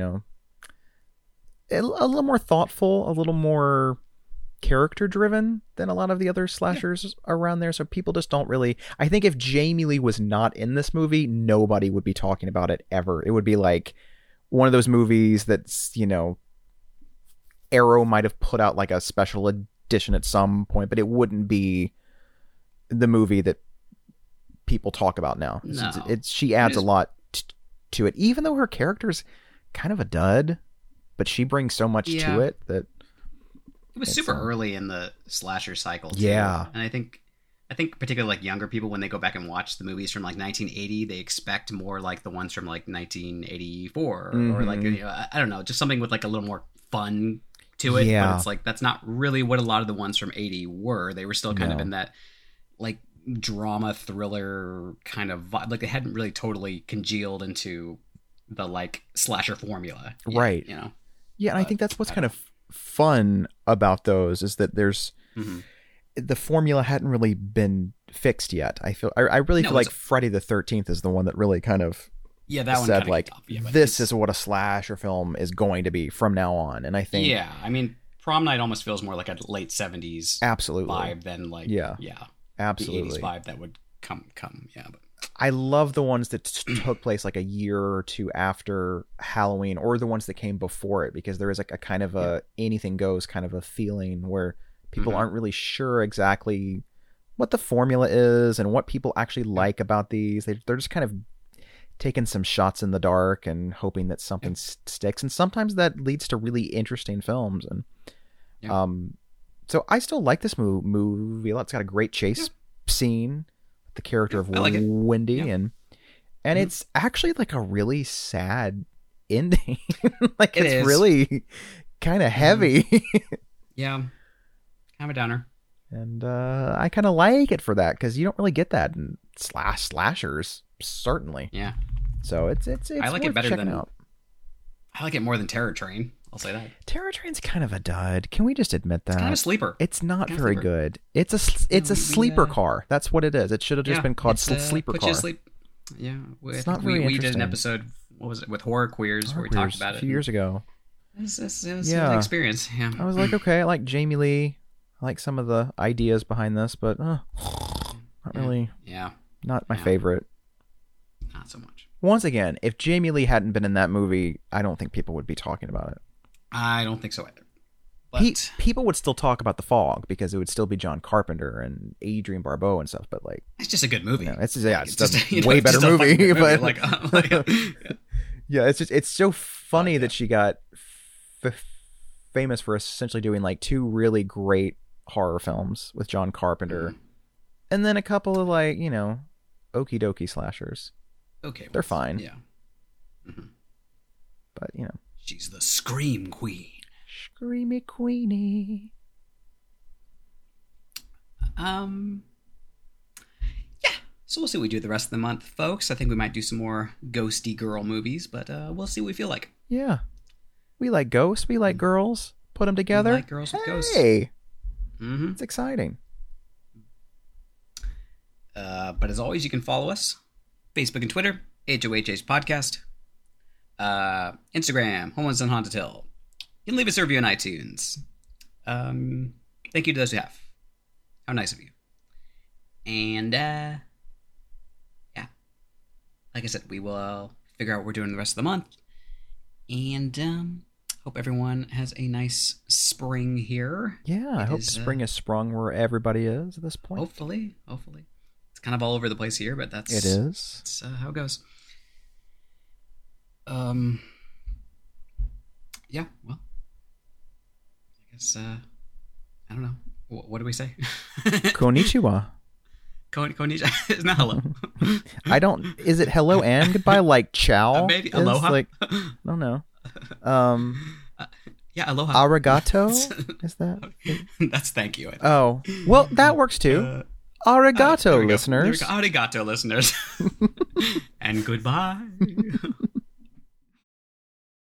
a little more thoughtful, a little more character driven than a lot of the other slashers around there. So people just don't really... I think if Jamie Lee was not in this movie, nobody would be talking about it ever. It would be like one of those movies that's, Arrow might have put out like a special edition at some point, but it wouldn't be the movie that people talk about now. No. She adds a lot to it, even though her character's kind of a dud, but she brings so much to it that it was super early in the slasher cycle too. Yeah. And I think particularly like younger people, when they go back and watch the movies from like 1980, they expect more like the ones from like 1984 or like, I don't know, just something with like a little more fun to it. Yeah. But it's like, that's not really what a lot of the ones from 80 were. They were still kind of in that like drama thriller kind of vibe. Like they hadn't really totally congealed into the like slasher formula. Right. You know? Yeah. And I think that's what's kind of fun about those is that there's, the formula hadn't really been fixed yet. I really feel like Friday the 13th is the one that really kind of said like, this is what a slasher film is going to be from now on. And I think, I mean, Prom Night almost feels more like a late 70s vibe than like, absolutely the 80s vibe that would come. Yeah. But I love the ones that took place like a year or two after Halloween, or the ones that came before it, because there is like a kind of a anything goes kind of a feeling where people aren't really sure exactly what the formula is and what people actually like about these. They're just kind of taking some shots in the dark and hoping that something sticks. And sometimes that leads to really interesting films. And so I still like this movie. It's got a great chase scene. The character of Wendy. And it's actually like a really sad ending. Like it's really kind of heavy. Yeah. Kind of a downer. And I kind of like it for that, because you don't really get that in slashers, certainly. Yeah. So it's I like it better than out. I like it more than Terror Train. I'll say that. Terror Train's kind of a dud. Can we just admit that? It's kind of a sleeper. It's not very good. It's a sleeper car. That's what it is. It should have just been called sleeper car. Yeah. It's not very interesting. We did an episode, what was it, with Horror Queers, where we talked about it a few years ago. It was an experience. Yeah. I was like, okay, I like Jamie Lee. I like some of the ideas behind this, but not really. Yeah. Not my favorite. Not so much. Once again, if Jamie Lee hadn't been in that movie, I don't think people would be talking about it. I don't think so either. But people would still talk about The Fog, because it would still be John Carpenter and Adrienne Barbeau and stuff. But like, it's just a good movie. It's just a way better movie. But it's so funny that she got famous for essentially doing like two really great horror films with John Carpenter, and then a couple of like, okie dokie slashers. Okay, they're fine. Yeah. But she's the Scream Queen. Screamy Queenie. Yeah. So we'll see what we do the rest of the month, folks. I think we might do some more ghosty girl movies, but we'll see what we feel like. Yeah. We like ghosts. We like girls. Put them together. We like girls with ghosts. Hey. It's exciting. But as always, you can follow us. Facebook and Twitter, HOHH Podcast. Instagram, Homeless on Haunted Hill. You can leave us a review on iTunes. Thank you to those who have. How nice of you. And, yeah. Like I said, we will figure out what we're doing the rest of the month. And, hope everyone has a nice spring here. Yeah, I hope spring is sprung where everybody is at this point. Hopefully. It's kind of all over the place here, but that's... It is. That's how it goes. Yeah, well, I guess, I don't know. What do we say? Konnichiwa. Konnichiwa. It's not hello. I don't... Is it hello and goodbye, like ciao? Maybe. Aloha? Like, I don't know. Yeah, aloha. Arigato? Is that? That's thank you. Oh, well, that works too. Arigato, listeners. Arigato, listeners. And goodbye.